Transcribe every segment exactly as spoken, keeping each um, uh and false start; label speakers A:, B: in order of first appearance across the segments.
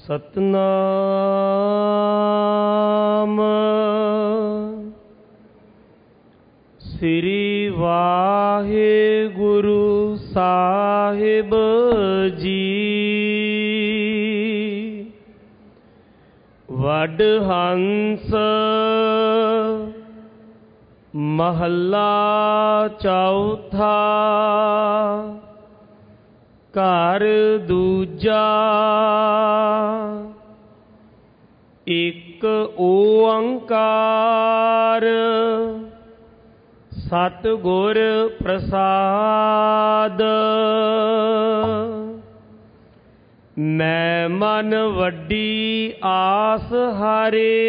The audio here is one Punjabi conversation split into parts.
A: ਸਤਨਾਮ ਸ੍ਰੀ ਵਾਹਿਗੁਰੂ ਸਾਹਿਬ ਜੀ। ਵਡ ਹੰਸ ਮਹੱਲਾ ਚੌਥਾ। ਘਰ ਦੂਜਾ। ਇੱਕ ਓੰਕਾਰ ਸਤਿਗੁਰ ਪ੍ਰਸਾਦ। ਮੈਂ ਮਨ ਵੱਡੀ ਆਸ ਹਾਰੇ,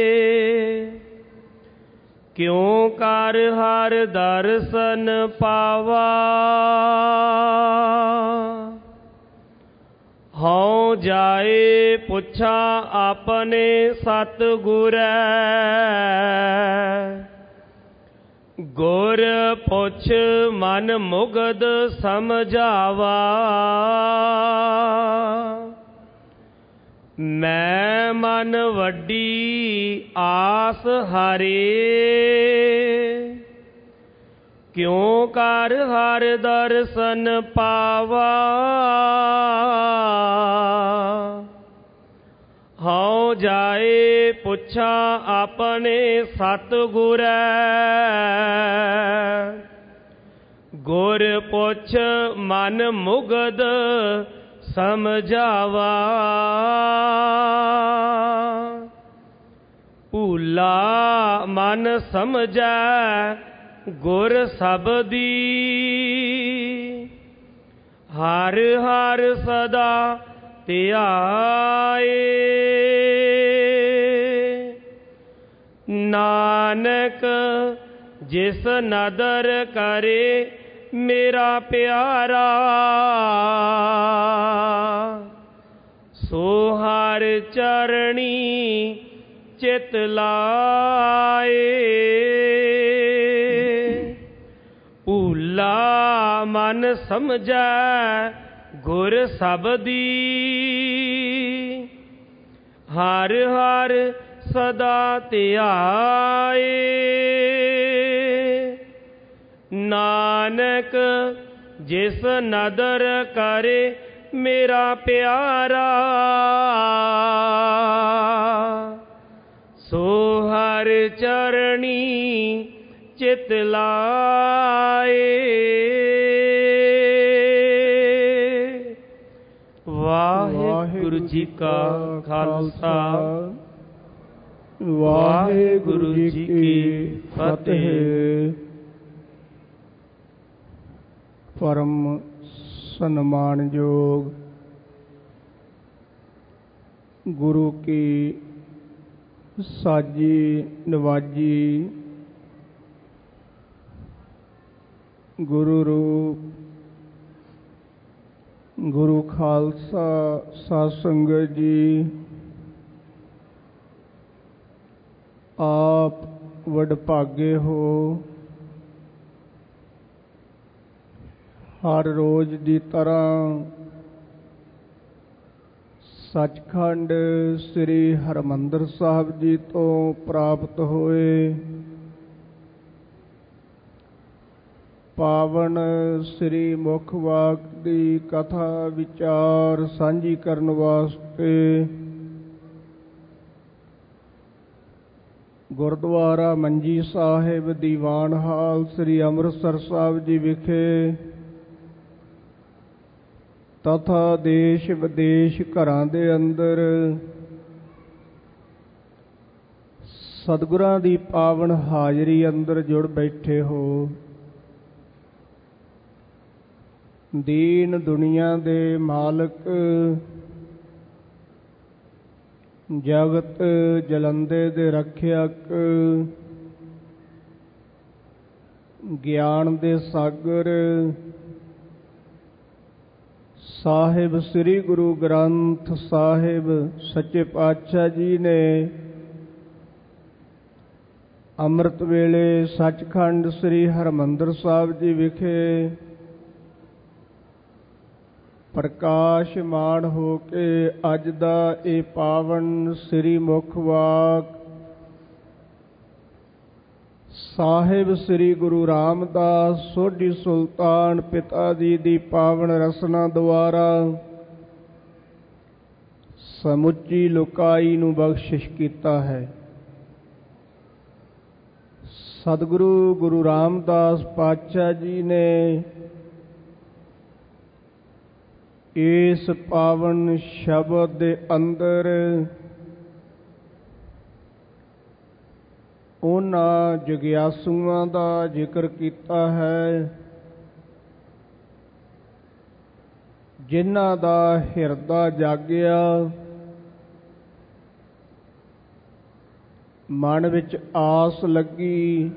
A: ਕਿਉ ਕਰ ਹਰ ਦਰਸ਼ਨ ਪਾਵਾ। ਹਉ ਜਾਏ ਪੁੱਛਾਂ ਆਪਣੇ ਸਤਿਗੁਰੈ, ਗੁਰ ਪੁੱਛ ਮਨ ਮੁਗਧ ਸਮਝਾਵਾ। ਮੈਂ ਮਨ ਵੱਡੀ ਆਸ ਹਾਰੇ, ਕਿਉ ਕਰ ਹਰ ਦਰਸ਼ਨ ਪਾਵਾ। ਹਉ ਜਾਏ ਪੁੱਛਾਂ ਆਪਣੇ ਸਤਿਗੁਰੈ, ਗੁਰ ਪੁੱਛ ਮਨ ਮੁਗਧ ਸਮਝਾਵਾ। ਭੂਲਾ ਮਨ ਸਮਝੈ ਗੁਰ ਸਬਦੀ, ਹਰ ਹਰ ਸਦਾ ਧਿਆਏ। ਨਾਨਕ ਜਿਸ ਨਦਰ ਕਰੇ ਮੇਰਾ ਪਿਆਰਾ, ਸੋ ਹਰ ਚਰਣੀ ਚਿਤ ਲਾਏ। ਭੂਲਾ ਮਨ ਸਮਝੈ ਗੁਰ ਸਬਦੀ, ਹਰ ਹਰ ਸਦਾ ਧਿਆਏ। ਨਾਨਕ ਜਿਸ ਨਦਰ ਕਰੇ ਮੇਰਾ ਪਿਆਰਾ, ਸੋ ਹਰ ਚਰਣੀ ਚਿਤ ਲਾਏ। ਵਾਹਿਗੁਰੂ ਜੀ ਕਾ ਖਾਲਸਾ, ਵਾਹਿਗੁਰੂ ਜੀ ਕੀ ਫਤਿਹ।
B: ਪਰਮ ਸਨਮਾਨਯੋਗ ਗੁਰੂ ਕੀ ਸਾਜੀ ਨਵਾਜੀ ਗੁਰੂ ਰੂਪ ਗੁਰੂ ਖਾਲਸਾ ਸਾਧ ਸੰਗਤ ਜੀ, ਆਪ ਵਡਭਾਗੇ ਹੋ। ਹਰ ਰੋਜ਼ ਦੀ ਤਰ੍ਹਾਂ ਸੱਚਖੰਡ ਸ੍ਰੀ ਹਰਿਮੰਦਰ ਸਾਹਿਬ ਜੀ ਤੋਂ ਪ੍ਰਾਪਤ ਹੋਏ ਪਾਵਨ ਸ੍ਰੀ ਮੁਖ ਵਾਕ ਦੀ ਕਥਾ ਵਿਚਾਰ ਸਾਂਝੀ ਕਰਨ ਵਾਸਤੇ ਗੁਰਦੁਆਰਾ ਮੰਜੀ ਸਾਹਿਬ ਦੀਵਾਨ ਹਾਲ ਸ੍ਰੀ ਅੰਮ੍ਰਿਤਸਰ ਸਾਹਿਬ ਜੀ ਵਿਖੇ ਤਥਾ ਦੇਸ਼ ਵਿਦੇਸ਼ ਘਰਾਂ ਦੇ ਅੰਦਰ ਸਤਿਗੁਰਾਂ ਦੀ ਪਾਵਨ ਹਾਜ਼ਰੀ ਅੰਦਰ ਜੁੜ ਬੈਠੇ ਹੋ। ਦੀਨ ਦੁਨੀਆ ਦੇ ਮਾਲਕ, ਜਗਤ ਜਲੰਦੇ ਦੇ ਰੱਖਿਅਕ, ਗਿਆਨ ਦੇ ਸਾਗਰ ਸਾਹਿਬ ਸ੍ਰੀ ਗੁਰੂ ਗ੍ਰੰਥ ਸਾਹਿਬ ਸੱਚੇ ਪਾਤਸ਼ਾਹ ਜੀ ਨੇ ਅੰਮ੍ਰਿਤ ਵੇਲੇ ਸੱਚਖੰਡ ਸ੍ਰੀ ਹਰਿਮੰਦਰ ਸਾਹਿਬ ਜੀ ਵਿਖੇ ਪ੍ਰਕਾਸ਼ਮਾਨ ਹੋ ਕੇ ਅੱਜ ਦਾ ਇਹ ਪਾਵਨ ਸ੍ਰੀ ਮੁਖ ਵਾਕ ਸਾਹਿਬ ਸ੍ਰੀ ਗੁਰੂ ਰਾਮਦਾਸ ਸੋਢੀ ਸੁਲਤਾਨ ਪਿਤਾ ਜੀ ਦੀ ਪਾਵਨ ਰਸਨਾ ਦੁਆਰਾ ਸਮੁੱਚੀ ਲੋਕਾਈ ਨੂੰ ਬਖਸ਼ਿਸ਼ ਕੀਤਾ ਹੈ। ਸਤਿਗੁਰੂ ਗੁਰੂ ਰਾਮਦਾਸ ਪਾਤਸ਼ਾਹ ਜੀ ਨੇ ਇਸ ਪਾਵਨ ਸ਼ਬਦ ਦੇ ਅੰਦਰ ਉਹਨਾਂ ਜਗਿਆਸੂਆਂ ਦਾ ਜ਼ਿਕਰ ਕੀਤਾ ਹੈ ਜਿਨ੍ਹਾਂ ਦਾ ਹਿਰਦਾ ਜਾਗਿਆ, ਮਨ ਵਿੱਚ ਆਸ ਲੱਗੀ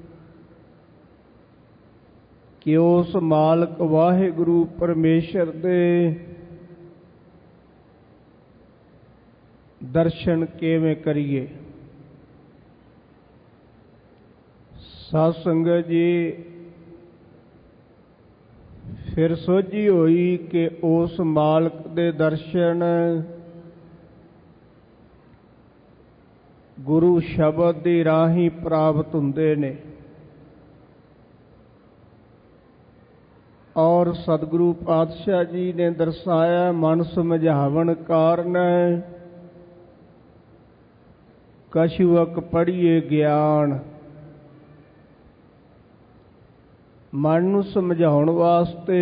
B: ਕਿ ਉਸ ਮਾਲਕ ਵਾਹਿਗੁਰੂ ਪਰਮੇਸ਼ਰ ਦੇ ਦਰਸ਼ਨ ਕਿਵੇਂ ਕਰੀਏ। ਸਾਧ ਸੰਗਤ ਜੀ, ਫਿਰ ਸੋਝੀ ਹੋਈ ਕਿ ਉਸ ਮਾਲਕ ਦੇ ਦਰਸ਼ਨ ਗੁਰੂ ਸ਼ਬਦ ਦੀ ਰਾਹੀਂ ਪ੍ਰਾਪਤ ਹੁੰਦੇ ਨੇ ਔਰ ਸਤਿਗੁਰੂ ਪਾਤਸ਼ਾਹ ਜੀ ਨੇ ਦਰਸਾਇਆ ਮਨ ਸਮਝਾਵਣ ਕਾਰਨ ਕਛੁਅਕ ਪੜ੍ਹੀਏ ਗਿਆਨ। ਮਨ ਨੂੰ ਸਮਝਾਉਣ ਵਾਸਤੇ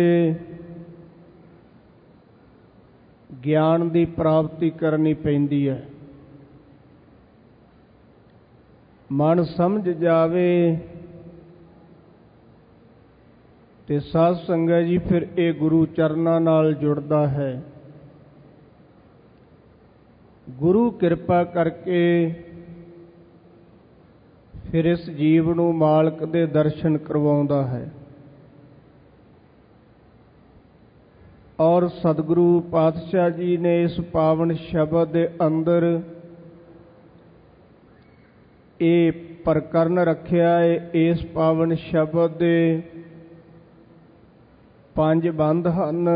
B: ਗਿਆਨ ਦੀ ਪ੍ਰਾਪਤੀ ਕਰਨੀ ਪੈਂਦੀ ਹੈ। ਮਨ ਸਮਝ ਜਾਵੇ ਤੇ ਸਾਧ ਸੰਗਤ ਜੀ ਫਿਰ ਇਹ ਗੁਰੂ ਚਰਨਾਂ ਨਾਲ ਜੁੜਦਾ ਹੈ। ਗੁਰੂ ਕਿਰਪਾ ਕਰਕੇ ਫਿਰ ਇਸ ਜੀਵ ਨੂੰ ਮਾਲਕ ਦੇ ਦਰਸ਼ਨ ਕਰਵਾਉਂਦਾ ਹੈ ਔਰ ਸਤਿਗੁਰੂ ਪਾਤਸ਼ਾਹ ਜੀ ਨੇ ਇਸ ਪਾਵਨ ਸ਼ਬਦ ਦੇ ਅੰਦਰ ਇਹ ਪ੍ਰਕਰਨ ਰੱਖਿਆ ਹੈ। ਇਸ ਪਾਵਨ ਸ਼ਬਦ ਦੇ ਪੰਜ ਬੰਦ ਹਨ।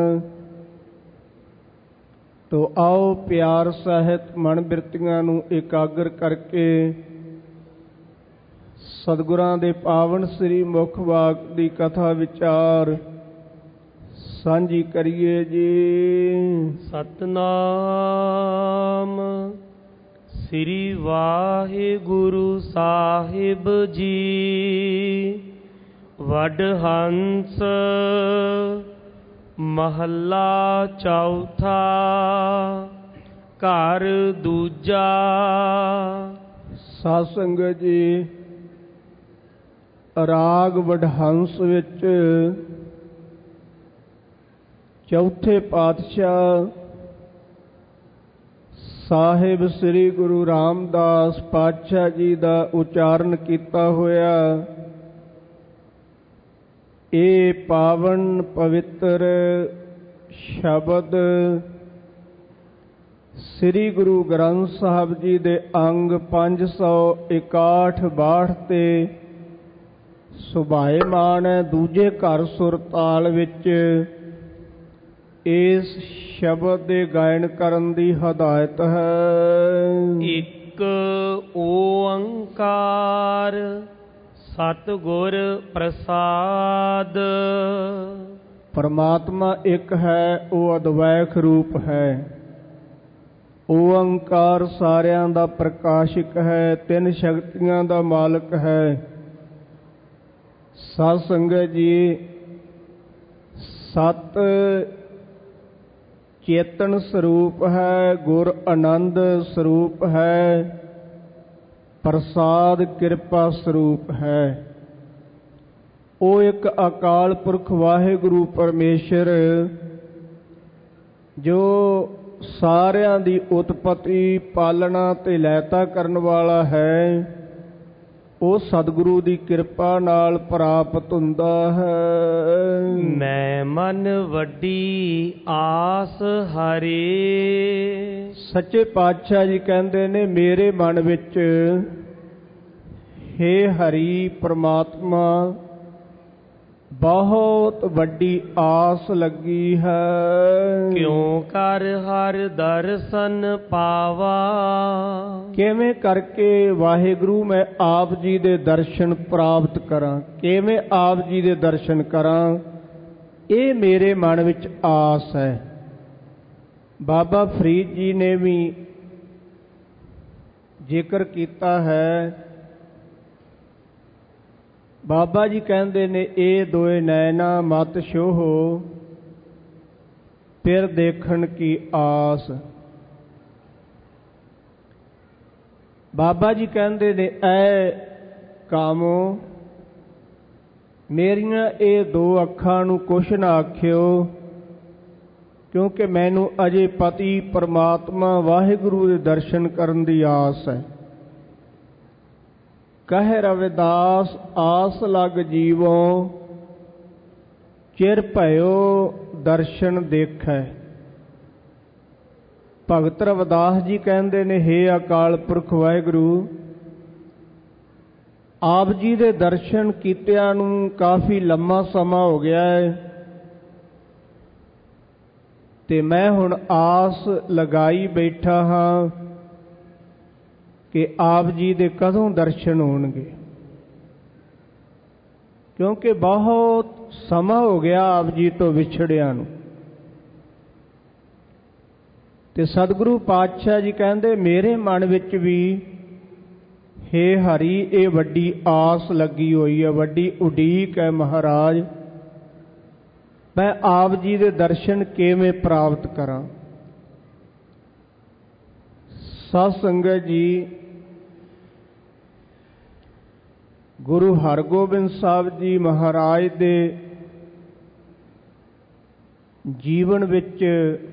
B: ਤੋ ਆਓ ਪਿਆਰ ਸਹਿਤ ਮਨ ਬਿਰਤੀਆਂ ਨੂੰ ਇਕਾਗਰ ਕਰਕੇ ਸਤਿਗੁਰਾਂ ਦੇ ਪਾਵਨ ਸ੍ਰੀ ਮੁਖ ਵਾਕ ਦੀ ਕਥਾ ਵਿਚਾਰ ਸਾਂਝੀ ਕਰੀਏ ਜੀ।
A: ਸਤਨਾਮ ਸ੍ਰੀ ਵਾਹਿਗੁਰੂ ਸਾਹਿਬ ਜੀ। ਵਡ ਹੰਸ ਮਹੱਲਾ ਚੌਥਾ। ਘਰ ਦੂਜਾ।
B: ਸਾਧ ਸੰਗਤ ਜੀ, ਰਾਗ ਵਡਹੰਸ ਵਿੱਚ ਚੌਥੇ ਪਾਤਸ਼ਾਹ ਸਾਹਿਬ ਸ੍ਰੀ ਗੁਰੂ ਰਾਮਦਾਸ ਪਾਤਸ਼ਾਹ ਜੀ ਦਾ ਉਚਾਰਨ ਕੀਤਾ ਹੋਇਆ ਇਹ ਪਾਵਨ ਪਵਿੱਤਰ ਸ਼ਬਦ ਸ੍ਰੀ ਗੁਰੂ ਗ੍ਰੰਥ ਸਾਹਿਬ ਜੀ ਦੇ ਅੰਗ ਪੰਜ ਸੌ ਇਕਾਹਠ ਬਾਹਠ ਤੇ ਸੁਭਾਏਮਾਨ ਹੈ। ਦੂਜੇ ਘਰ ਸੁਰ ਤਾਲ ਵਿੱਚ ਇਸ ਸ਼ਬਦ ਦੇ ਗਾਇਨ ਕਰਨ ਦੀ ਹਦਾਇਤ ਹੈ।
A: ਇੱਕ ਓੰਕਾਰ ਸਤਿਗੁਰ ਪ੍ਰਸਾਦ।
B: ਪਰਮਾਤਮਾ ਇੱਕ ਹੈ, ਉਹ ਅਦਵੈਖ ਰੂਪ ਹੈ। ਓੰਕਾਰ ਸਾਰਿਆਂ ਦਾ ਪ੍ਰਕਾਸ਼ਕ ਹੈ, ਤਿੰਨ ਸ਼ਕਤੀਆਂ ਦਾ ਮਾਲਕ ਹੈ। ਸਾਧ ਸੰਗਤ ਜੀ, ਸਤ ਚੇਤਨ ਸਰੂਪ ਹੈ, ਗੁਰ ਆਨੰਦ ਸਰੂਪ ਹੈ, ਪ੍ਰਸਾਦ ਕਿਰਪਾ ਸਰੂਪ ਹੈ। ਉਹ ਇੱਕ ਅਕਾਲ ਪੁਰਖ ਵਾਹਿਗੁਰੂ ਪਰਮੇਸ਼ਰ ਜੋ ਸਾਰਿਆਂ ਦੀ ਉਤਪਤੀ ਪਾਲਣਾ ਤੇ ਲੈਤਾ ਕਰਨ ਵਾਲਾ ਹੈ, ਉਹ ਸਤਿਗੁਰੂ ਦੀ ਕਿਰਪਾ ਨਾਲ ਪ੍ਰਾਪਤ ਹੁੰਦਾ ਹੈ।
A: ਮੈਂ ਮਨ ਵੱਡੀ ਆਸ ਹਰੇ।
B: ਸੱਚੇ ਪਾਤਸ਼ਾਹ ਜੀ ਕਹਿੰਦੇ ਨੇ, ਮੇਰੇ ਮਨ ਵਿੱਚ ਹੇ ਹਰੀ ਪ੍ਰਮਾਤਮਾ ਬਹੁਤ ਵੱਡੀ ਆਸ ਲੱਗੀ ਹੈ।
A: ਕਿਉ ਕਰ ਹਰ ਦਰਸ਼ਨ ਪਾਵਾ।
B: ਕਿਵੇਂ ਕਰਕੇ ਵਾਹਿਗੁਰੂ ਮੈਂ ਆਪ ਜੀ ਦੇ ਦਰਸ਼ਨ ਪ੍ਰਾਪਤ ਕਰਾਂ, ਕਿਵੇਂ ਆਪ ਜੀ ਦੇ ਦਰਸ਼ਨ ਕਰਾਂ, ਇਹ ਮੇਰੇ ਮਨ ਵਿੱਚ ਆਸ ਹੈ। ਬਾਬਾ ਫਰੀਦ ਜੀ ਨੇ ਵੀ ਜ਼ਿਕਰ ਕੀਤਾ ਹੈ। ਬਾਬਾ ਜੀ ਕਹਿੰਦੇ ਨੇ, ਇਹ ਦੋਏ ਨੈਣਾ ਮਤ ਛੋਹੋ, ਫਿਰ ਦੇਖਣ ਕੀ ਆਸ। ਬਾਬਾ ਜੀ ਕਹਿੰਦੇ ਨੇ, ਐ ਕਾਮੋ ਮੇਰੀਆਂ ਇਹ ਦੋ ਅੱਖਾਂ ਨੂੰ ਕੁਛ ਨਾ ਆਖਿਓ, ਕਿਉਂਕਿ ਮੈਨੂੰ ਅਜੇ ਪਤੀ ਪਰਮਾਤਮਾ ਵਾਹਿਗੁਰੂ ਦੇ ਦਰਸ਼ਨ ਕਰਨ ਦੀ ਆਸ ਹੈ। ਕਹਿ ਰਵਿਦਾਸ ਆਸ ਲਗ ਜੀਵੋ, ਚਿਰ ਭਇਓ ਦਰਸ਼ਨ ਦੇਖੈ। ਭਗਤ ਰਵਿਦਾਸ ਜੀ ਕਹਿੰਦੇ ਨੇ, ਹੇ ਅਕਾਲ ਪੁਰਖ ਵਾਹਿਗੁਰੂ, ਆਪ ਜੀ ਦੇ ਦਰਸ਼ਨ ਕੀਤਿਆਂ ਨੂੰ ਕਾਫੀ ਲੰਮਾ ਸਮਾਂ ਹੋ ਗਿਆ ਹੈ, ਤੇ ਮੈਂ ਹੁਣ ਆਸ ਲਗਾਈ ਬੈਠਾ ਹਾਂ ਕਿ ਆਪ ਜੀ ਦੇ ਕਦੋਂ ਦਰਸ਼ਨ ਹੋਣਗੇ, ਕਿਉਂਕਿ ਬਹੁਤ ਸਮਾਂ ਹੋ ਗਿਆ ਆਪ ਜੀ ਤੋਂ ਵਿਛੜਿਆਂ ਨੂੰ। ਤੇ ਸਤਿਗੁਰੂ ਪਾਤਸ਼ਾਹ ਜੀ ਕਹਿੰਦੇ, ਮੇਰੇ ਮਨ ਵਿੱਚ ਵੀ ਹੇ ਹਰੀ ਇਹ ਵੱਡੀ ਆਸ ਲੱਗੀ ਹੋਈ ਹੈ, ਵੱਡੀ ਉਡੀਕ ਹੈ ਮਹਾਰਾਜ, ਮੈਂ ਆਪ ਜੀ ਦੇ ਦਰਸ਼ਨ ਕਿਵੇਂ ਪ੍ਰਾਪਤ ਕਰਾਂ। ਸਾਧ ਸੰਗਤ ਜੀ, ਗੁਰੂ ਹਰਗੋਬਿੰਦ ਸਾਹਿਬ ਜੀ ਮਹਾਰਾਜ ਦੇ ਜੀਵਨ ਵਿੱਚ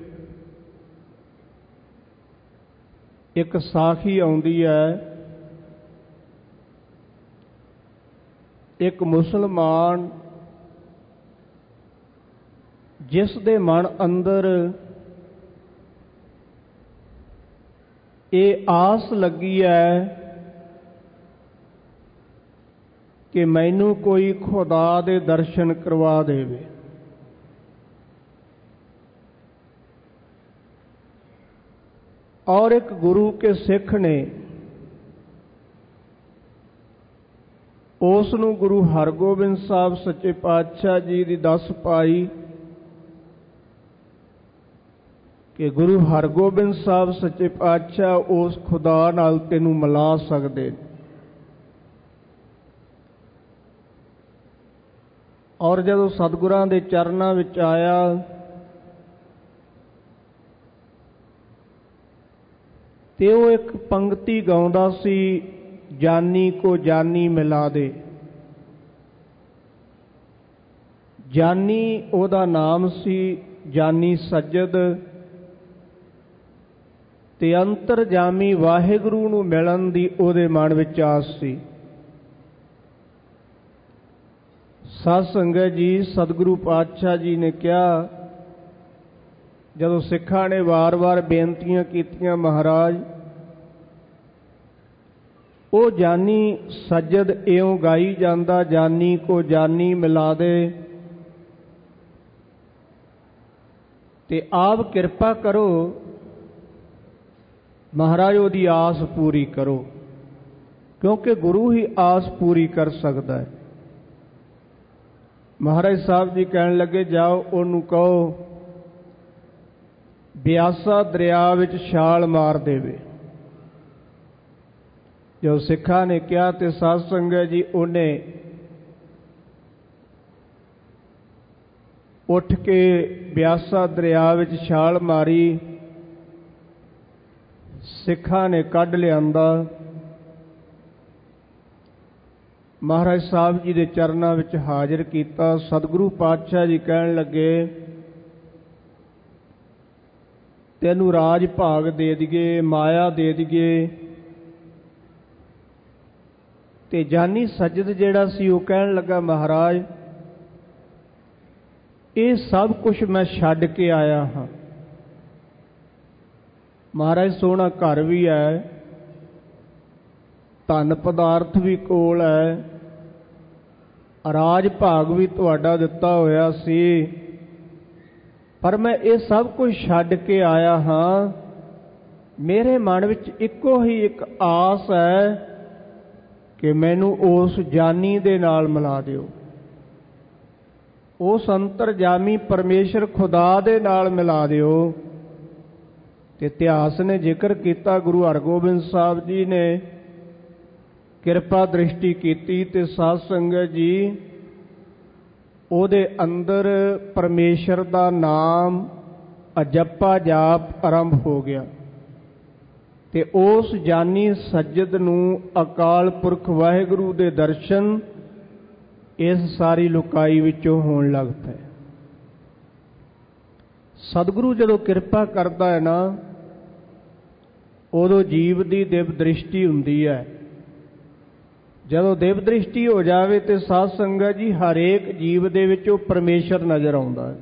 B: ਇੱਕ ਸਾਖੀ ਆਉਂਦੀ ਹੈ। ਇੱਕ ਮੁਸਲਮਾਨ ਜਿਸ ਦੇ ਮਨ ਅੰਦਰ ਇਹ ਆਸ ਲੱਗੀ ਹੈ ਕਿ ਮੈਨੂੰ ਕੋਈ ਖੁਦਾ ਦੇ ਦਰਸ਼ਨ ਕਰਵਾ ਦੇਵੇ, ਔਰ ਇੱਕ ਗੁਰੂ ਕੇ ਸਿੱਖ ਨੇ ਉਸ ਨੂੰ ਗੁਰੂ ਹਰਗੋਬਿੰਦ ਸਾਹਿਬ ਸੱਚੇ ਪਾਤਸ਼ਾਹ ਜੀ ਦੀ ਦੱਸ ਪਾਈ ਕਿ ਗੁਰੂ ਹਰਗੋਬਿੰਦ ਸਾਹਿਬ ਸੱਚੇ ਪਾਤਸ਼ਾਹ ਉਸ ਖੁਦਾ ਨਾਲ ਤੈਨੂੰ ਮਿਲਾ ਸਕਦੇ। ਔਰ ਜਦੋਂ ਸਤਿਗੁਰਾਂ ਦੇ ਚਰਨਾਂ ਵਿੱਚ ਆਇਆ ਤੇ ਉਹ ਇੱਕ ਪੰਕਤੀ ਗਾਉਂਦਾ ਸੀ, ਜਾਨੀ ਕੋ ਜਾਨੀ ਮਿਲਾ ਦੇ। ਜਾਨੀ ਉਹਦਾ ਨਾਮ ਸੀ, ਜਾਨੀ ਸੱਜਦ, ਤੇ ਅੰਤਰਜਾਮੀ ਵਾਹਿਗੁਰੂ ਨੂੰ ਮਿਲਣ ਦੀ ਉਹਦੇ ਮਨ ਵਿੱਚ ਆਸ ਸੀ। ਸਾਧ ਸੰਗਤ ਜੀ, ਸਤਿਗੁਰੂ ਪਾਤਸ਼ਾਹ ਜੀ ਨੇ ਕਿਹਾ, ਜਦੋਂ ਸਿੱਖਾਂ ਨੇ ਵਾਰ-ਵਾਰ ਬੇਨਤੀਆਂ ਕੀਤੀਆਂ, ਮਹਾਰਾਜ ਉਹ ਜਾਨੀ ਸੱਜਦ ਇਉਂ ਗਾਈ ਜਾਂਦਾ, ਜਾਨੀ ਕੋ ਜਾਨੀ ਮਿਲਾ ਦੇ, ਤੇ ਆਪ ਕਿਰਪਾ ਕਰੋ ਮਹਾਰਾਜ ਉਹਦੀ ਆਸ ਪੂਰੀ ਕਰੋ, ਕਿਉਂਕਿ ਗੁਰੂ ਹੀ ਆਸ ਪੂਰੀ ਕਰ ਸਕਦਾ ਹੈ। ਮਹਾਰਾਜ ਸਾਹਿਬ ਜੀ ਕਹਿਣ ਲੱਗੇ, ਜਾਓ ਉਹਨੂੰ ਕਹੋ ਬਿਆਸਾ ਦਰਿਆ ਵਿੱਚ ਛਾਲ ਮਾਰ ਦੇਵੇ। ਜੋ ਸਿੱਖਾਂ ਨੇ ਕਿਹਾ ਤੇ ਸਾਧ ਸੰਗਤ ਜੀ, ਉਹਨੇ ਉੱਠ ਕੇ ਬਿਆਸਾ ਦਰਿਆ ਵਿੱਚ ਛਾਲ ਮਾਰੀ, ਸਿੱਖਾਂ ਨੇ ਕੱਢ ਲਿਆਂਦਾ। ਮਹਾਰਾਜ ਸਾਹਿਬ ਜੀ ਦੇ ਚਰਨਾਂ ਵਿੱਚ ਹਾਜ਼ਰ ਕੀਤਾ। ਸਤਿਗੁਰੂ ਪਾਤਸ਼ਾਹ ਜੀ ਕਹਿਣ ਲੱਗੇ, ਤੈਨੂੰ ਰਾਜ ਭਾਗ ਦੇ ਦਈਏ, ਮਾਇਆ ਦੇ ਦਈਏ। ਤੇ ਜਾਨੀ ਸੱਜਦ ਜਿਹੜਾ ਸੀ ਉਹ ਕਹਿਣ ਲੱਗਾ, ਮਹਾਰਾਜ ਇਹ ਸਭ ਕੁਝ ਮੈਂ ਛੱਡ ਕੇ ਆਇਆ ਹਾਂ। ਮਹਾਰਾਜ ਸੋਹਣਾ ਘਰ ਵੀ ਹੈ, ਧਨ ਪਦਾਰਥ ਵੀ ਕੋਲ ਹੈ, ਰਾਜ ਭਾਗ ਵੀ ਤੁਹਾਡਾ ਦਿੱਤਾ ਹੋਇਆ ਸੀ, ਪਰ ਮੈਂ ਇਹ ਸਭ ਕੁਝ ਛੱਡ ਕੇ ਆਇਆ ਹਾਂ। ਮੇਰੇ ਮਨ ਵਿੱਚ ਇੱਕੋ ਹੀ ਇੱਕ ਆਸ ਹੈ ਕਿ ਮੈਨੂੰ ਉਸ ਜਾਨੀ ਦੇ ਨਾਲ ਮਿਲਾ ਦਿਓ, ਉਸ ਅੰਤਰਜਾਮੀ ਪਰਮੇਸ਼ਰ ਖੁਦਾ ਦੇ ਨਾਲ ਮਿਲਾ ਦਿਓ। ਤੇ ਇਤਿਹਾਸ ਨੇ ਜ਼ਿਕਰ ਕੀਤਾ, ਗੁਰੂ ਹਰਗੋਬਿੰਦ ਸਾਹਿਬ ਜੀ ਨੇ ਕਿਰਪਾ ਦ੍ਰਿਸ਼ਟੀ ਕੀਤੀ ਤੇ ਸਾਧ ਸੰਗਤ ਜੀ ਉਹਦੇ ਅੰਦਰ ਪਰਮੇਸ਼ਰ ਦਾ ਨਾਮ ਅਜੱਪਾ ਜਾਪ ਆਰੰਭ ਹੋ ਗਿਆ ਤੇ ਉਸ ਜਾਨੀ ਸੱਜਦ ਨੂੰ ਅਕਾਲ ਪੁਰਖ ਵਾਹਿਗੁਰੂ ਦੇ ਦਰਸ਼ਨ ਇਸ ਸਾਰੀ ਲੁਕਾਈ ਵਿੱਚੋਂ ਹੋਣ ਲੱਗ ਪਏ। ਸਤਿਗੁਰੂ ਜਦੋਂ ਕਿਰਪਾ ਕਰਦਾ ਹੈ ਨਾ, ਉਦੋਂ ਜੀਵ ਦੀ ਦਿਵ ਦ੍ਰਿਸ਼ਟੀ ਹੁੰਦੀ ਹੈ। ਜਦੋਂ ਦਿਵ ਦ੍ਰਿਸ਼ਟੀ ਹੋ ਜਾਵੇ ਤੇ ਸਾਧ ਸੰਗਤ ਜੀ ਹਰੇਕ ਜੀਵ ਦੇ ਵਿੱਚ ਉਹ ਪਰਮੇਸ਼ਰ ਨਜ਼ਰ ਆਉਂਦਾ ਹੈ।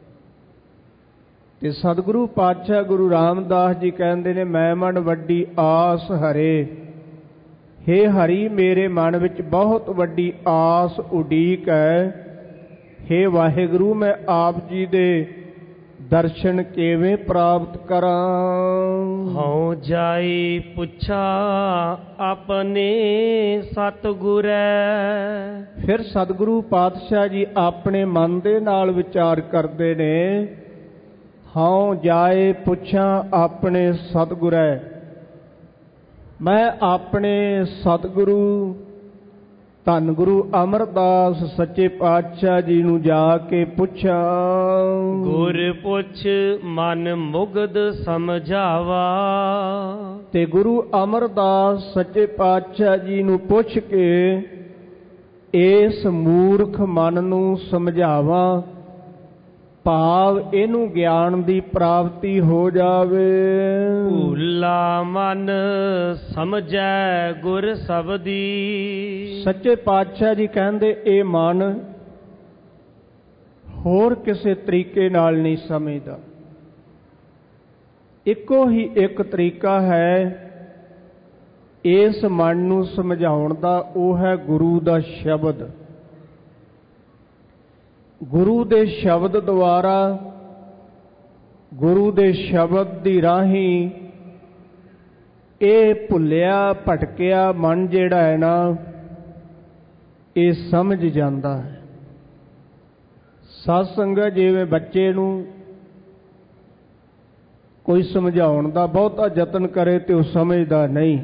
B: ਤੇ ਸਤਿਗੁਰੂ ਪਾਤਸ਼ਾਹ ਗੁਰੂ ਰਾਮਦਾਸ ਜੀ ਕਹਿੰਦੇ ਨੇ, ਮੈਂ ਮਨ ਵੱਡੀ ਆਸ ਹਰੇ, ਹੇ ਹਰੀ ਮੇਰੇ ਮਨ ਵਿੱਚ ਬਹੁਤ ਵੱਡੀ ਆਸ ਉਡੀਕ ਹੈ। ਹੇ ਵਾਹਿਗੁਰੂ, ਮੈਂ ਆਪ ਜੀ ਦੇ ਦਰਸ਼ਨ ਕਿਵੇਂ ਪ੍ਰਾਪਤ ਕਰਾਂ।
A: ਹਉ ਜਾਈ ਪੁੱਛਾ ਆਪਣੇ ਸਤਿਗੁਰੈ।
B: ਫਿਰ ਸਤਿਗੁਰੂ ਪਾਤਸ਼ਾਹ ਜੀ ਆਪਣੇ ਮਨ ਦੇ ਨਾਲ ਵਿਚਾਰ ਕਰਦੇ ਨੇ, ਹਉ ਜਾਏ ਪੁੱਛਾਂ ਆਪਣੇ ਸਤਿਗੁਰੈ। ਮੈਂ ਆਪਣੇ ਸਤਿਗੁਰੂ ਧੰਨ ਗੁਰੂ ਅਮਰਦਾਸ ਸੱਚੇ ਪਾਤਸ਼ਾਹ ਜੀ ਨੂੰ ਜਾ ਕੇ ਪੁੱਛਾਂ।
A: ਗੁਰ ਪੁੱਛ ਮਨ ਮੁਗਧ ਸਮਝਾਵਾ।
B: ਤੇ ਗੁਰੂ ਅਮਰਦਾਸ ਸੱਚੇ ਪਾਤਸ਼ਾਹ ਜੀ ਨੂੰ ਪੁੱਛ ਕੇ ਇਸ ਮੂਰਖ ਮਨ ਨੂੰ ਸਮਝਾਵਾਂ, ਭਾਵ ਇਹਨੂੰ ਗਿਆਨ ਦੀ ਪ੍ਰਾਪਤੀ ਹੋ ਜਾਵੇ।
A: ਭੂਲਾ ਮਨ ਸਮਝੈ ਗੁਰ ਸਬਦੀ।
B: ਸੱਚੇ ਪਾਤਸ਼ਾਹ ਜੀ ਕਹਿੰਦੇ ਇਹ ਮਨ ਹੋਰ ਕਿਸੇ ਤਰੀਕੇ ਨਾਲ ਨਹੀਂ ਸਮਝਦਾ। ਇੱਕੋ ਹੀ ਇੱਕ ਤਰੀਕਾ ਹੈ ਇਸ ਮਨ ਨੂੰ ਸਮਝਾਉਣ ਦਾ, ਉਹ ਹੈ ਗੁਰੂ ਦਾ ਸ਼ਬਦ। ਗੁਰੂ ਦੇ ਸ਼ਬਦ ਦੁਆਰਾ, ਗੁਰੂ ਦੇ ਸ਼ਬਦ ਦੀ ਰਾਹੀਂ ਇਹ ਭੁੱਲਿਆ ਭਟਕਿਆ ਮਨ ਜਿਹੜਾ ਹੈ ਨਾ, ਇਹ ਸਮਝ ਜਾਂਦਾ ਹੈ। ਸਾਧ ਸੰਗਤ ਜਿਵੇਂ ਬੱਚੇ ਨੂੰ ਕੋਈ ਸਮਝਾਉਣ ਦਾ ਬਹੁਤਾ ਯਤਨ ਕਰੇ ਤੇ ਉਹ ਸਮਝਦਾ ਨਹੀਂ,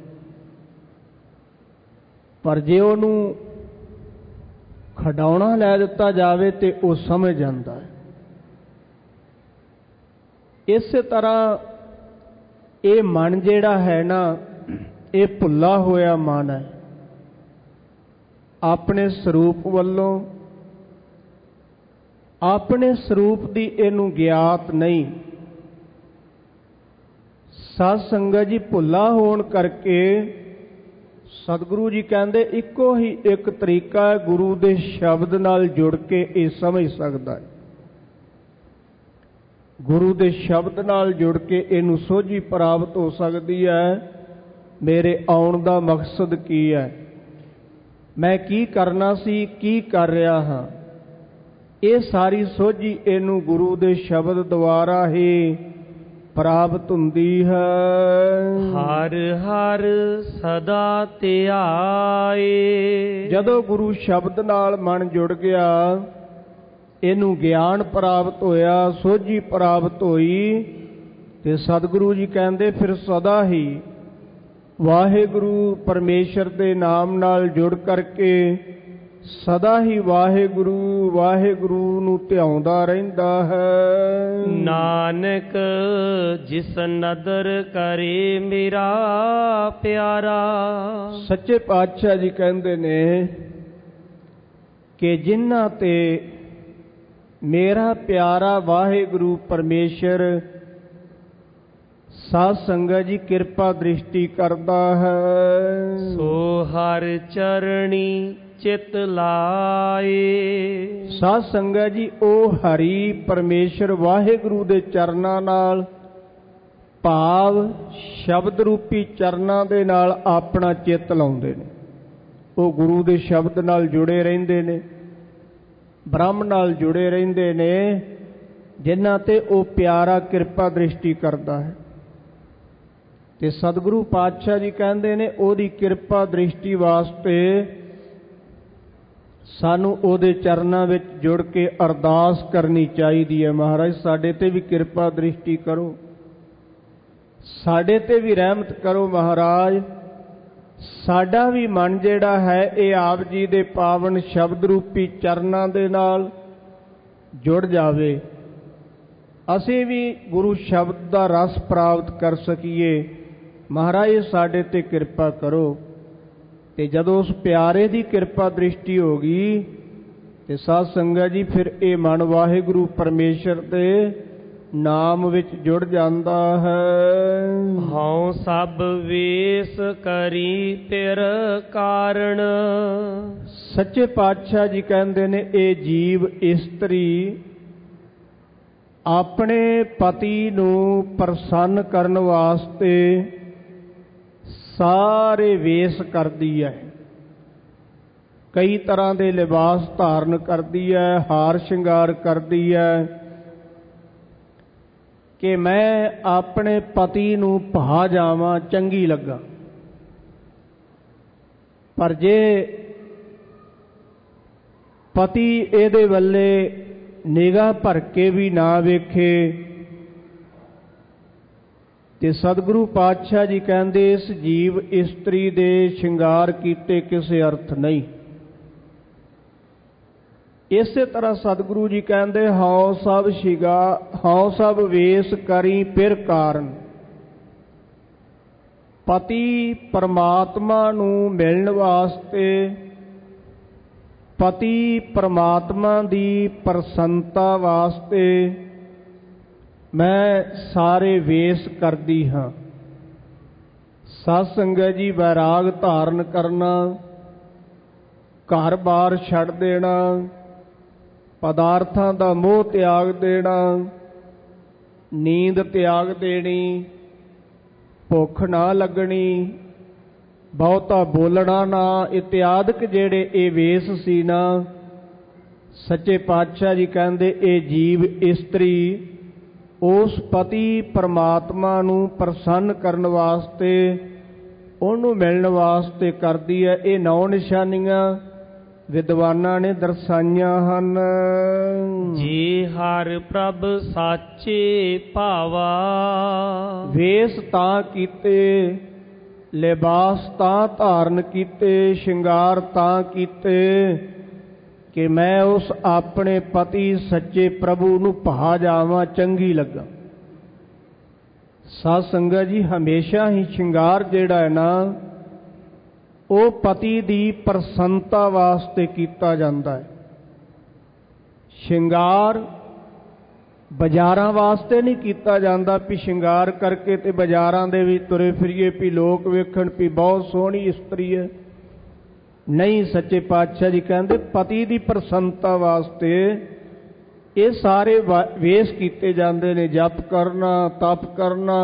B: ਪਰ ਜੇ ਉਹਨੂੰ ਖਿਡੌਣਾ ਲੈ ਦਿੱਤਾ ਜਾਵੇ ਤੇ ਉਹ ਸਮਝ ਜਾਂਦਾ ਹੈ। ਇਸੇ ਤਰ੍ਹਾਂ ਇਹ ਮਨ ਜਿਹੜਾ ਹੈ ਨਾ, ਇਹ ਭੁੱਲਾ ਹੋਇਆ ਮਨ ਹੈ। ਆਪਣੇ ਸਰੂਪ ਵੱਲੋਂ, ਆਪਣੇ ਸਰੂਪ ਦੀ ਇਹਨੂੰ ਗਿਆਤ ਨਹੀਂ। ਸਾਧ ਸੰਗਤ ਜੀ ਭੁੱਲਾ ਹੋਣ ਕਰਕੇ ਸਤਿਗੁਰੂ ਜੀ ਕਹਿੰਦੇ ਇੱਕੋ ਹੀ ਇੱਕ ਤਰੀਕਾ ਹੈ, ਗੁਰੂ ਦੇ ਸ਼ਬਦ ਨਾਲ ਜੁੜ ਕੇ ਇਹ ਸਮਝ ਸਕਦਾ ਹੈ। ਗੁਰੂ ਦੇ ਸ਼ਬਦ ਨਾਲ ਜੁੜ ਕੇ ਇਹਨੂੰ ਸੋਝੀ ਪ੍ਰਾਪਤ ਹੋ ਸਕਦੀ ਹੈ। ਮੇਰੇ ਆਉਣ ਦਾ ਮਕਸਦ ਕੀ ਹੈ, ਮੈਂ ਕੀ ਕਰਨਾ ਸੀ, ਕੀ ਕਰ ਰਿਹਾ ਹਾਂ, ਇਹ ਸਾਰੀ ਸੋਝੀ ਇਹਨੂੰ ਗੁਰੂ ਦੇ ਸ਼ਬਦ ਦੁਆਰਾ ਹੀ ਪ੍ਰਾਪਤ ਹੁੰਦੀ ਹੈ।
A: ਹਰ ਹਰ ਸਦਾ ਧਿਆਏ।
B: ਜਦੋਂ ਗੁਰੂ ਸ਼ਬਦ ਨਾਲ ਮਨ ਜੁੜ ਗਿਆ, ਇਹਨੂੰ ਗਿਆਨ ਪ੍ਰਾਪਤ ਹੋਇਆ, ਸੋਝੀ ਪ੍ਰਾਪਤ ਹੋਈ, ਤੇ ਸਤਿਗੁਰੂ ਜੀ ਕਹਿੰਦੇ ਫਿਰ ਸਦਾ ਹੀ ਵਾਹਿਗੁਰੂ ਪਰਮੇਸ਼ਰ ਦੇ ਨਾਮ ਨਾਲ ਜੁੜ ਕਰਕੇ ਸਦਾ ਹੀ ਵਾਹਿਗੁਰੂ ਵਾਹਿਗੁਰੂ ਨੂੰ ਧਿਆਉਂਦਾ ਰਹਿੰਦਾ ਹੈ।
A: ਨਾਨਕ ਜਿਸ ਨਦਰ ਕਰੇ ਮੇਰਾ ਪਿਆਰਾ।
B: ਸੱਚੇ ਪਾਤਸ਼ਾਹ ਜੀ ਕਹਿੰਦੇ ਨੇ ਕਿ ਜਿਨ੍ਹਾਂ ਤੇ ਮੇਰਾ ਪਿਆਰਾ ਵਾਹਿਗੁਰੂ ਪਰਮੇਸ਼ਰ ਸਾਧ ਸੰਗਤ ਜੀ ਕਿਰਪਾ ਦ੍ਰਿਸ਼ਟੀ ਕਰਦਾ ਹੈ,
A: ਸੋ ਹਰ ਚਰਣੀ ਚਿਤ ਲਾਏ।
B: ਸਾਧ ਸੰਗਤ ਜੀ ਉਹ ਹਰੀ ਪਰਮੇਸ਼ਰ ਵਾਹਿਗੁਰੂ ਦੇ ਚਰਨਾਂ ਨਾਲ, ਭਾਵ ਸ਼ਬਦ ਰੂਪੀ ਚਰਨਾਂ ਦੇ ਨਾਲ ਆਪਣਾ ਚਿੱਤ ਲਾਉਂਦੇ ਨੇ। ਉਹ ਗੁਰੂ ਦੇ ਸ਼ਬਦ ਨਾਲ ਜੁੜੇ ਰਹਿੰਦੇ ਨੇ, ਬ੍ਰਹਮ ਨਾਲ ਜੁੜੇ ਰਹਿੰਦੇ ਨੇ, ਜਿਨ੍ਹਾਂ ਤੇ ਉਹ ਪਿਆਰਾ ਕਿਰਪਾ ਦ੍ਰਿਸ਼ਟੀ ਕਰਦਾ ਹੈ। ਤੇ ਸਤਿਗੁਰੂ ਪਾਤਸ਼ਾਹ ਜੀ ਕਹਿੰਦੇ ਨੇ ਉਹਦੀ ਕਿਰਪਾ ਦ੍ਰਿਸ਼ਟੀ ਵਾਸਤੇ ਸਾਨੂੰ ਉਹਦੇ ਚਰਨਾਂ ਵਿੱਚ ਜੁੜ ਕੇ ਅਰਦਾਸ ਕਰਨੀ ਚਾਹੀਦੀ ਹੈ। ਮਹਾਰਾਜ ਸਾਡੇ ਤੇ ਵੀ ਕਿਰਪਾ ਦ੍ਰਿਸ਼ਟੀ ਕਰੋ, ਸਾਡੇ ਤੇ ਵੀ ਰਹਿਮਤ ਕਰੋ ਮਹਾਰਾਜ। ਸਾਡਾ ਵੀ ਮਨ ਜਿਹੜਾ ਹੈ ਇਹ ਆਪ ਜੀ ਦੇ ਪਾਵਨ ਸ਼ਬਦ ਰੂਪੀ ਚਰਨਾਂ ਦੇ ਨਾਲ ਜੁੜ ਜਾਵੇ, ਅਸੀਂ ਵੀ ਗੁਰੂ ਸ਼ਬਦ ਦਾ ਰਸ ਪ੍ਰਾਪਤ ਕਰ ਸਕੀਏ। ਮਹਾਰਾਜ ਸਾਡੇ ਤੇ ਕਿਰਪਾ ਕਰੋ। ਤੇ ਜਦੋਂ ਉਸ ਪਿਆਰੇ ਦੀ ਕਿਰਪਾ ਦ੍ਰਿਸ਼ਟੀ ਹੋ ਗਈ ਤੇ ਸਾਧ ਸੰਗਤ ਜੀ ਫਿਰ ਇਹ ਮਨ ਵਾਹਿਗੁਰੂ ਪਰਮੇਸ਼ਰ ਦੇ ਨਾਮ ਵਿੱਚ ਜੁੜ ਜਾਂਦਾ ਹੈ।
A: ਹਉ ਸਭ ਵੇਸ ਕਰੀ ਤਿਰ ਕਾਰਣ।
B: ਸੱਚੇ ਪਾਤਸ਼ਾਹ ਜੀ ਕਹਿੰਦੇ ਨੇ ਇਹ ਜੀਵ ਇਸਤਰੀ ਆਪਣੇ ਪਤੀ ਨੂੰ ਪ੍ਰਸੰਨ ਕਰਨ ਵਾਸਤੇ ਸਾਰੇ ਵੇਸ ਕਰਦੀ ਹੈ। ਕਈ ਤਰ੍ਹਾਂ ਦੇ ਲਿਬਾਸ ਧਾਰਨ ਕਰਦੀ ਹੈ, ਹਾਰ ਸ਼ਿੰਗਾਰ ਕਰਦੀ ਹੈ ਕਿ ਮੈਂ ਆਪਣੇ ਪਤੀ ਨੂੰ ਭਾ ਜਾਵਾਂ, ਚੰਗੀ ਲੱਗਾ। ਪਰ ਜੇ ਪਤੀ ਇਹਦੇ ਵੱਲੇ ਨਿਗਾਹ ਭਰ ਕੇ ਵੀ ਨਾ ਵੇਖੇ ਤੇ ਸਤਿਗੁਰੂ ਪਾਤਸ਼ਾਹ ਜੀ ਕਹਿੰਦੇ ਇਸ ਜੀਵ ਇਸਤਰੀ ਦੇ ਸ਼ਿੰਗਾਰ ਕੀਤੇ ਕਿਸੇ ਅਰਥ ਨਹੀਂ। ਇਸੇ ਤਰ੍ਹਾਂ ਸਤਿਗੁਰੂ ਜੀ ਕਹਿੰਦੇ ਹਉ ਸਭ ਸ਼ਿੰਗਾਰ ਹਉ ਸਭ ਵੇਸ ਕਰੀ ਫਿਰ ਕਾਰਨ। ਪਤੀ ਪਰਮਾਤਮਾ ਨੂੰ ਮਿਲਣ ਵਾਸਤੇ, ਪਤੀ ਪਰਮਾਤਮਾ ਦੀ ਪ੍ਰਸੰਨਤਾ ਵਾਸਤੇ ਮੈਂ ਸਾਰੇ ਵੇਸ ਕਰਦੀ ਹਾਂ। ਸਾਧ ਸੰਗਤ ਜੀ ਵੈਰਾਗ ਧਾਰਨ ਕਰਨਾ, ਘਰ ਬਾਰ ਛੱਡ ਦੇਣਾ, ਪਦਾਰਥਾਂ ਦਾ ਮੋਹ ਤਿਆਗ ਦੇਣਾ, ਨੀਂਦ ਤਿਆਗ ਦੇਣੀ, ਭੁੱਖ ਨਾ ਲੱਗਣੀ, ਬਹੁਤਾ ਬੋਲਣਾ ਨਾ, ਇਤਿਆਦਿਕ ਜਿਹੜੇ ਇਹ ਵੇਸ ਸੀ ਨਾ, ਸੱਚੇ ਪਾਤਸ਼ਾਹ ਜੀ ਕਹਿੰਦੇ ਇਹ ਜੀਵ ਇਸਤਰੀ ਉਸ ਪਤੀ ਪਰਮਾਤਮਾ ਨੂੰ ਪ੍ਰਸੰਨ ਕਰਨ ਵਾਸਤੇ, ਉਹਨੂੰ ਮਿਲਣ ਵਾਸਤੇ ਕਰਦੀ ਹੈ। ਇਹ ਨੌ ਨਿਸ਼ਾਨੀਆਂ ਵਿਦਵਾਨਾਂ ਨੇ ਦਰਸਾਈਆਂ ਹਨ।
A: ਜੀ ਹਰਿ ਪ੍ਰਭ ਸਾਚੇ ਭਾਵਾ।
B: ਵੇਸ ਤਾਂ ਕੀਤੇ, ਲਿਬਾਸ ਤਾਂ ਧਾਰਨ ਕੀਤੇ, ਸ਼ਿੰਗਾਰ ਤਾਂ ਕੀਤੇ ਕਿ ਮੈਂ ਉਸ ਆਪਣੇ ਪਤੀ ਸੱਚੇ ਪ੍ਰਭੂ ਨੂੰ ਭਾ ਜਾਵਾਂ, ਚੰਗੀ ਲੱਗਾ। ਸਾਧ ਸੰਗਤ ਜੀ ਹਮੇਸ਼ਾ ਹੀ ਸ਼ਿੰਗਾਰ ਜਿਹੜਾ ਹੈ ਨਾ ਉਹ ਪਤੀ ਦੀ ਪ੍ਰਸੰਨਤਾ ਵਾਸਤੇ ਕੀਤਾ ਜਾਂਦਾ ਹੈ। ਸ਼ਿੰਗਾਰ ਬਾਜ਼ਾਰਾਂ ਵਾਸਤੇ ਨਹੀਂ ਕੀਤਾ ਜਾਂਦਾ ਵੀ ਸ਼ਿੰਗਾਰ ਕਰਕੇ ਤੇ ਬਾਜ਼ਾਰਾਂ ਦੇ ਵਿੱਚ ਤੁਰੇ ਫਿਰੀਏ ਵੀ ਲੋਕ ਵੇਖਣ ਵੀ ਬਹੁਤ ਸੋਹਣੀ ਇਸਤਰੀ ਹੈ। ਨਹੀਂ, ਸੱਚੇ ਪਾਤਸ਼ਾਹ ਜੀ ਕਹਿੰਦੇ ਪਤੀ ਦੀ ਪ੍ਰਸੰਨਤਾ ਵਾਸਤੇ ਇਹ ਸਾਰੇ ਵੇਸ ਕੀਤੇ ਜਾਂਦੇ ਨੇ। ਜਪ ਕਰਨਾ, ਤਪ ਕਰਨਾ,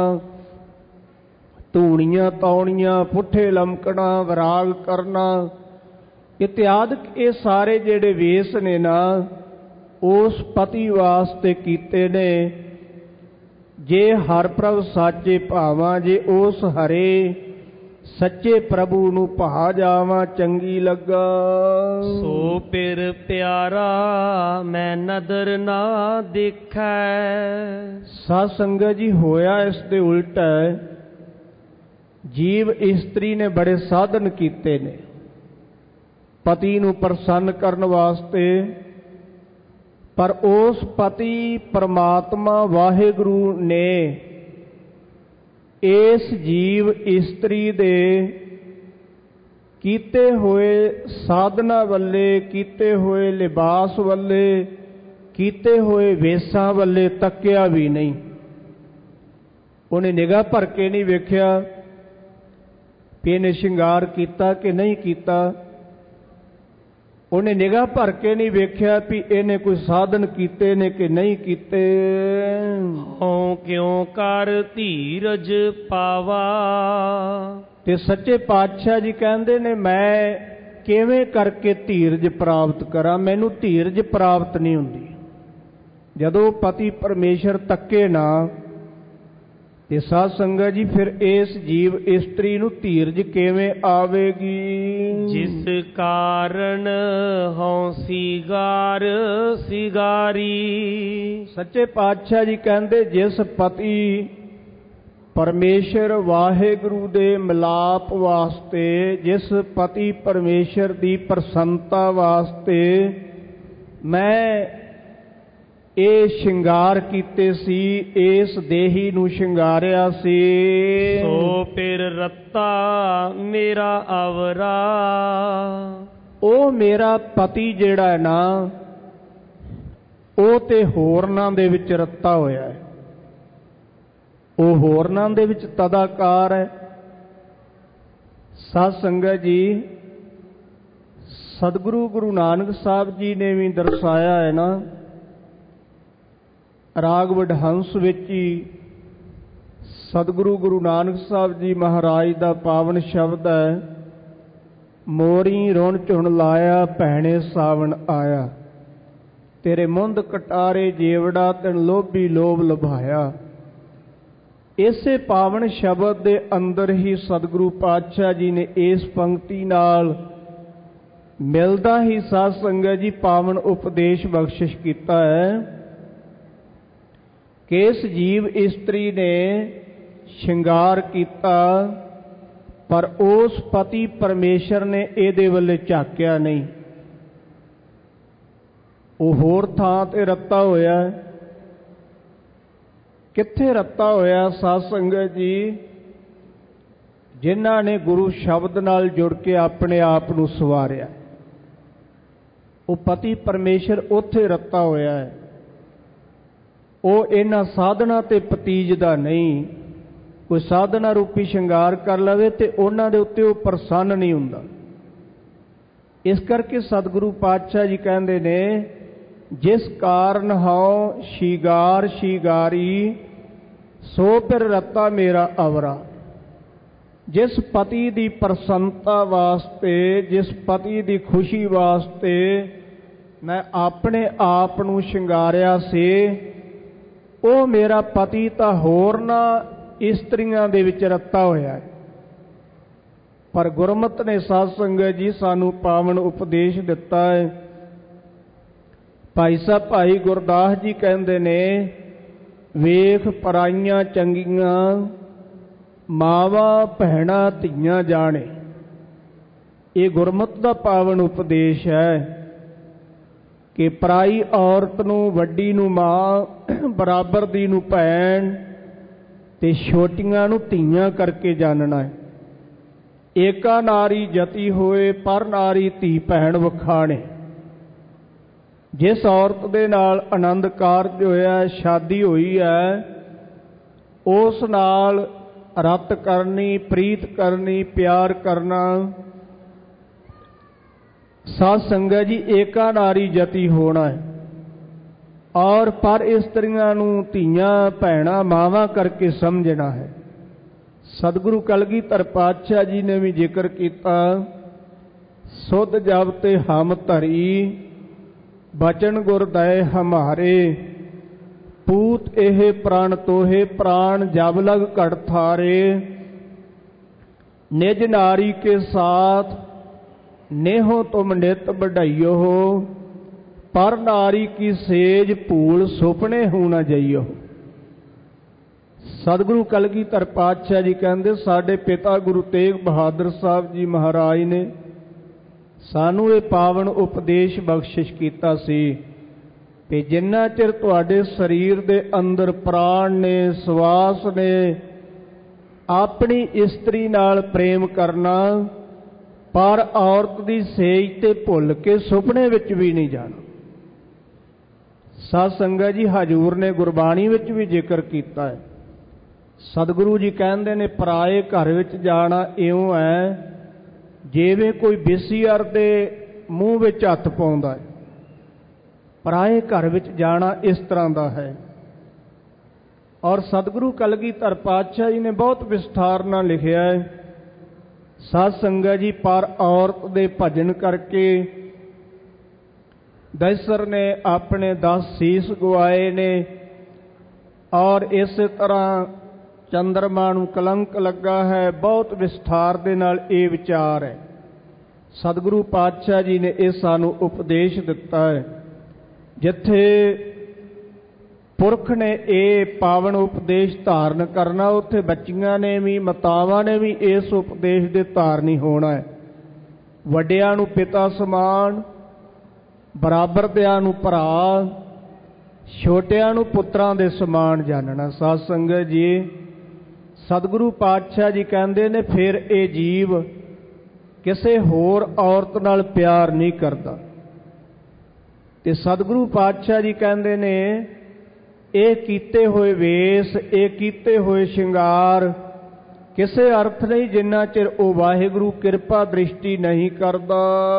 B: ਧੂਣੀਆਂ ਤੌਣੀਆਂ, ਪੁੱਠੇ ਲਮਕਣਾ, ਵਿਰਾਗ ਕਰਨਾ, ਇਤਿਆਦਿਕ ਇਹ ਸਾਰੇ ਜਿਹੜੇ ਵੇਸ ਨੇ ਨਾ ਉਸ ਪਤੀ ਵਾਸਤੇ ਕੀਤੇ ਨੇ। ਜੇ ਹਰਿ ਪ੍ਰਭ ਸਾਚੇ ਭਾਵਾਂ, ਜੇ ਉਸ ਹਰੇ ਸੱਚੇ ਪ੍ਰਭੂ ਨੂੰ ਭਾ ਜਾਵਾਂ, ਚੰਗੀ ਲੱਗਾ।
A: ਸੋ ਪਿਰ ਪਿਆਰਾ ਮੈਂ ਨਦਰ ਨਾ ਦੇਖੈ।
B: ਸਾਧ ਸੰਗਤ ਜੀ ਹੋਇਆ ਇਸ ਦੇ ਉਲਟ ਹੈ। ਜੀਵ ਇਸਤਰੀ ਨੇ ਬੜੇ ਸਾਧਨ ਕੀਤੇ ਨੇ ਪਤੀ ਨੂੰ ਪ੍ਰਸੰਨ ਕਰਨ ਵਾਸਤੇ, ਪਰ ਉਸ ਪਤੀ ਪਰਮਾਤਮਾ ਵਾਹਿਗੁਰੂ ਨੇ ਇਸ ਜੀਵ ਇਸਤਰੀ ਦੇ ਕੀਤੇ ਹੋਏ ਸਾਧਨਾ ਵੱਲੇ, ਕੀਤੇ ਹੋਏ ਲਿਬਾਸ ਵੱਲੇ, ਕੀਤੇ ਹੋਏ ਵੇਸਾਂ ਵੱਲੇ ਤੱਕਿਆ ਵੀ ਨਹੀਂ। ਉਹਨੇ ਨਿਗਾਹ ਭਰ ਕੇ ਨਹੀਂ ਵੇਖਿਆ ਕਿ ਇਹਨੇ ਸ਼ਿੰਗਾਰ ਕੀਤਾ ਕਿ ਨਹੀਂ ਕੀਤਾ। ਉਹਨੇ ਨਿਗਾਹ ਭਰ ਕੇ ਨਹੀਂ ਵੇਖਿਆ ਵੀ ਇਹਨੇ ਕੋਈ ਸਾਧਨ ਕੀਤੇ ਨੇ ਕਿ ਨਹੀਂ ਕੀਤੇ।
A: ਹਉ ਕਿਉ ਕਰ ਧੀਰਜ ਪਾਵਾ।
B: ਤੇ ਸੱਚੇ ਪਾਤਸ਼ਾਹ ਜੀ ਕਹਿੰਦੇ ਨੇ ਮੈਂ ਕਿਵੇਂ ਕਰਕੇ ਧੀਰਜ ਪ੍ਰਾਪਤ ਕਰਾਂ, ਮੈਨੂੰ ਧੀਰਜ ਪ੍ਰਾਪਤ ਨਹੀਂ ਹੁੰਦੀ। ਜਦੋਂ ਪਤੀ ਪਰਮੇਸ਼ਰ ਤੱਕੇ ਨਾ ਤੇ ਸਾਧ ਸੰਗਤ ਜੀ ਫਿਰ ਇਸ ਜੀਵ ਇਸਤਰੀ ਨੂੰ ਧੀਰਜ ਕਿਵੇਂ ਆਵੇਗੀ?
A: ਜਿਸ ਕਾਰਨ ਹਉ ਸਿਗਾਰ ਸਿਗਾਰੀ।
B: ਸੱਚੇ ਪਾਤਸ਼ਾਹ ਜੀ ਕਹਿੰਦੇ ਜਿਸ ਪਤੀ ਪਰਮੇਸ਼ਰ ਵਾਹਿਗੁਰੂ ਦੇ ਮਿਲਾਪ ਵਾਸਤੇ, ਜਿਸ ਪਤੀ ਪਰਮੇਸ਼ਰ ਦੀ ਪ੍ਰਸੰਨਤਾ ਵਾਸਤੇ ਮੈਂ ਇਹ ਸ਼ਿੰਗਾਰ ਕੀਤੇ ਸੀ, ਇਸ ਦੇਹੀ ਨੂੰ ਸ਼ਿੰਗਾਰਿਆ ਸੀ,
A: ਸੋ ਪਿਰ ਰੱਤਾ ਮੇਰਾ ਅਵਰਾ।
B: ਉਹ ਮੇਰਾ ਪਤੀ ਜਿਹੜਾ ਹੈ ਨਾ, ਉਹ ਤੇ ਹੋਰਨਾਂ ਦੇ ਵਿੱਚ ਰੱਤਾ ਹੋਇਆ ਹੈ। ਉਹ ਹੋਰਨਾਂ ਦੇ ਵਿੱਚ ਤਦਾਕਾਰ ਹੈ। ਸਾਧ ਸੰਗਤ ਜੀ, ਸਤਿਗੁਰੂ ਗੁਰੂ ਨਾਨਕ ਸਾਹਿਬ ਜੀ ਨੇ ਵੀ ਦਰਸਾਇਆ ਹੈ ਨਾ, ਰਾਗ ਵਡਹੰਸ ਵਿੱਚ ਹੀ ਸਤਿਗੁਰੂ ਗੁਰੂ ਨਾਨਕ ਸਾਹਿਬ ਜੀ ਮਹਾਰਾਜ ਦਾ ਪਾਵਨ ਸ਼ਬਦ ਹੈ, ਮੋਰੀ ਰੁਣ ਝੁਣ ਲਾਇਆ ਭੈਣੇ ਸਾਵਣ ਆਇਆ, ਤੇਰੇ ਮੁੰਦ ਕਟਾਰੇ ਜੇਵੜਾ ਤੈਨ ਲੋਭੀ ਲੋਭ ਲੁਭਾਇਆ। ਇਸੇ ਪਾਵਨ ਸ਼ਬਦ ਦੇ ਅੰਦਰ ਹੀ ਸਤਿਗੁਰੂ ਪਾਤਸ਼ਾਹ ਜੀ ਨੇ ਇਸ ਪੰਕਤੀ ਨਾਲ ਮਿਲਦਾ ਹੀ ਸਾਧ ਸੰਗਤ ਜੀ ਪਾਵਨ ਉਪਦੇਸ਼ ਬਖਸ਼ਿਸ਼ ਕੀਤਾ ਹੈ ਕਿ ਇਸ ਜੀਵ ਇਸਤਰੀ ਨੇ ਸ਼ਿੰਗਾਰ ਕੀਤਾ, ਪਰ ਉਸ ਪਤੀ ਪਰਮੇਸ਼ਰ ਨੇ ਇਹਦੇ ਵੱਲੇ ਝਾਕਿਆ ਨਹੀਂ। ਉਹ ਹੋਰ ਥਾਂ ਤੇ ਰੱਤਾ ਹੋਇਆ। ਕਿੱਥੇ ਰੱਤਾ ਹੋਇਆ ਸਾਧ ਸੰਗਤ ਜੀ? ਜਿਨ੍ਹਾਂ ਨੇ ਗੁਰੂ ਸ਼ਬਦ ਨਾਲ ਜੁੜ ਕੇ ਆਪਣੇ ਆਪ ਨੂੰ ਸਵਾਰਿਆ, ਉਹ ਪਤੀ ਪਰਮੇਸ਼ਰ ਉੱਥੇ ਰੱਤਾ ਹੋਇਆ ਹੈ। ਉਹ ਇਹਨਾਂ ਸਾਧਨਾ ਤੇ ਪਤੀਜਦਾ ਨਹੀਂ। ਕੋਈ ਸਾਧਨਾ ਰੂਪੀ ਸ਼ਿੰਗਾਰ ਕਰ ਲਵੇ ਤੇ ਉਹਨਾਂ ਦੇ ਉੱਤੇ ਉਹ ਪ੍ਰਸੰਨ ਨਹੀਂ ਹੁੰਦਾ। ਇਸ ਕਰਕੇ ਸਤਿਗੁਰੂ ਪਾਤਸ਼ਾਹ ਜੀ ਕਹਿੰਦੇ ਨੇ, ਜਿਸ ਕਾਰਨ ਹਉ ਸ਼ਿਗਾਰ ਸ਼ਿਗਾਰੀ, ਸੋ ਪਿਰ ਰੱਤਾ ਮੇਰਾ ਅਵਰਾ। ਜਿਸ ਪਤੀ ਦੀ ਪ੍ਰਸੰਨਤਾ ਵਾਸਤੇ, ਜਿਸ ਪਤੀ ਦੀ ਖੁਸ਼ੀ ਵਾਸਤੇ ਮੈਂ ਆਪਣੇ ਆਪ ਨੂੰ ਸ਼ਿੰਗਾਰਿਆ ਸੀ, ਉਹ ਮੇਰਾ ਪਤੀ ਤਾਂ ਹੋਰਨਾਂ ਇਸਤਰੀਆਂ ਦੇ ਵਿੱਚ ਰੱਤਾ ਹੋਇਆ ਹੈ। ਪਰ ਗੁਰਮਤਿ ਨੇ ਸਾਧ ਸੰਗਤ ਜੀ ਸਾਨੂੰ ਪਾਵਨ ਉਪਦੇਸ਼ ਦਿੱਤਾ ਹੈ। ਭਾਈ ਸਾਹਿਬ ਭਾਈ ਗੁਰਦਾਸ ਜੀ ਕਹਿੰਦੇ ਨੇ, ਵੇਖ ਪਰਾਈਆਂ ਚੰਗੀਆਂ ਮਾਵਾਂ ਭੈਣਾਂ ਧੀਆਂ ਜਾਣੇ। ਇਹ ਗੁਰਮਤਿ ਦਾ ਪਾਵਨ ਉਪਦੇਸ਼ ਹੈ ਕਿ ਪਰਾਈ ਔਰਤ ਨੂੰ, ਵੱਡੀ ਨੂੰ ਮਾਂ, ਬਰਾਬਰ ਦੀ ਨੂੰ ਭੈਣ ਤੇ ਛੋਟੀਆਂ ਨੂੰ ਧੀਆਂ ਕਰਕੇ ਜਾਣਨਾ ਹੈ। ਏਕਾ ਨਾਰੀ ਜਤੀ ਹੋਏ, ਪਰ ਨਾਰੀ ਧੀ ਭੈਣ ਵਖਾਣੇ। ਜਿਸ ਔਰਤ ਦੇ ਨਾਲ ਆਨੰਦ ਕਾਰਜ ਹੋਇਆ, ਸ਼ਾਦੀ ਹੋਈ ਹੈ, ਉਸ ਨਾਲ ਰਤ ਕਰਨੀ, ਪ੍ਰੀਤ ਕਰਨੀ, ਪਿਆਰ ਕਰਨਾ। ਸਾਧ ਸੰਗਤ ਜੀ, ਏਕਾ ਨਾਰੀ ਜਤੀ ਹੋਣਾ ਹੈ। ਔਰ ਪਰ ਇਸਤਰੀਆਂ ਨੂੰ ਧੀਆਂ ਭੈਣਾਂ ਮਾਵਾਂ ਕਰਕੇ ਸਮਝਣਾ ਹੈ। ਸਤਿਗੁਰੂ ਕਲਗੀਧਰ ਪਾਤਸ਼ਾਹ ਜੀ ਨੇ ਵੀ ਜ਼ਿਕਰ ਕੀਤਾ, ਸੁਧ ਜਬ ਤੇ ਹਮ ਧਰੀ, ਬਚਨ ਗੁਰ ਦਏ ਹਮਾਰੇ, ਪੂਤ ਇਹ ਪ੍ਰਾਣ ਤੋਹੇ, ਪ੍ਰਾਣ ਜਬ ਲਗ ਘਟ ਥਾਰੇ, ਨਿਜ ਨਾਰੀ ਕੇ ਸਾਥ नेहो तुम नित बढ़ाइयो हो, पर नारी की सेज भूल सुपने हो न जाइयो। सतगुरु कलगीधर पातशाह जी कहते, साडे पिता गुरु तेग बहादुर साहब जी महाराज ने सानू ये पावन उपदेश बख्शिश कीता सी कि जिन्ना चिर तुहाडे शरीर दे अंदर प्राण ने, सवास ने, अपनी इस्त्री नाल प्रेम करना, पर औरत की सेज ते भुल के सुपने विच भी नहीं जाना। साध संगत जी, हजूर ने गुरबाणी विच भी जिक्र किया है। सतगुरु जी कहते ने, पराए घर विच जाना इउं है जिवें कोई बेसीअर दे मूँह विच हत्थ पाउंदा है। पराए घर विच जाना इस तरह का है। और सतगुरु कलगीधर पातशाह जी ने बहुत विस्तार नाल लिखिया है। ਸਾਧ ਸੰਗਤ ਜੀ, ਪਰ ਔਰਤ ਦੇ ਭਜਨ ਕਰਕੇ ਦੈਸਰ ਨੇ ਆਪਣੇ ਦਸ ਸੀਸ ਗਵਾਏ ਨੇ, ਔਰ ਇਸੇ ਤਰ੍ਹਾਂ ਚੰਦਰਮਾ ਨੂੰ ਕਲੰਕ ਲੱਗਾ ਹੈ। ਬਹੁਤ ਵਿਸਥਾਰ ਦੇ ਨਾਲ ਇਹ ਵਿਚਾਰ ਹੈ। ਸਤਿਗੁਰੂ ਪਾਤਸ਼ਾਹ ਜੀ ਨੇ ਇਹ ਸਾਨੂੰ ਉਪਦੇਸ਼ ਦਿੱਤਾ ਹੈ। ਜਿੱਥੇ ਪੁਰਖ ਨੇ ਇਹ ਪਾਵਨ ਉਪਦੇਸ਼ ਧਾਰਨ ਕਰਨਾ, ਉੱਥੇ ਬੱਚੀਆਂ ਨੇ ਵੀ, ਮਾਤਾਵਾਂ ਨੇ ਵੀ ਇਸ ਉਪਦੇਸ਼ ਦੇ ਧਾਰਨੀ ਹੋਣਾ ਹੈ। ਵੱਡਿਆਂ ਨੂੰ ਪਿਤਾ ਸਮਾਨ, ਬਰਾਬਰ ਦਿਆਂ ਨੂੰ ਭਰਾ, ਛੋਟਿਆਂ ਨੂੰ ਪੁੱਤਰਾਂ ਦੇ ਸਮਾਨ ਜਾਣਨਾ। ਸਾਧ ਸੰਗਤ ਜੀ, ਸਤਿਗੁਰੂ ਪਾਤਸ਼ਾਹ ਜੀ ਕਹਿੰਦੇ ਨੇ ਫਿਰ ਇਹ ਜੀਵ ਕਿਸੇ ਹੋਰ ਔਰਤ ਨਾਲ ਪਿਆਰ ਨਹੀਂ ਕਰਦਾ। ਤੇ ਸਤਿਗੁਰੂ ਪਾਤਸ਼ਾਹ ਜੀ ਕਹਿੰਦੇ ਨੇ ਇਹ ਕੀਤੇ ਹੋਏ ਵੇਸ, ਇਹ ਕੀਤੇ ਹੋਏ ਸ਼ਿੰਗਾਰ ਕਿਸੇ ਅਰਥ ਨਹੀਂ ਜਿੰਨਾ ਚਿਰ ਉਹ ਵਾਹਿਗੁਰੂ ਕਿਰਪਾ ਦ੍ਰਿਸ਼ਟੀ ਨਹੀਂ ਕਰਦਾ।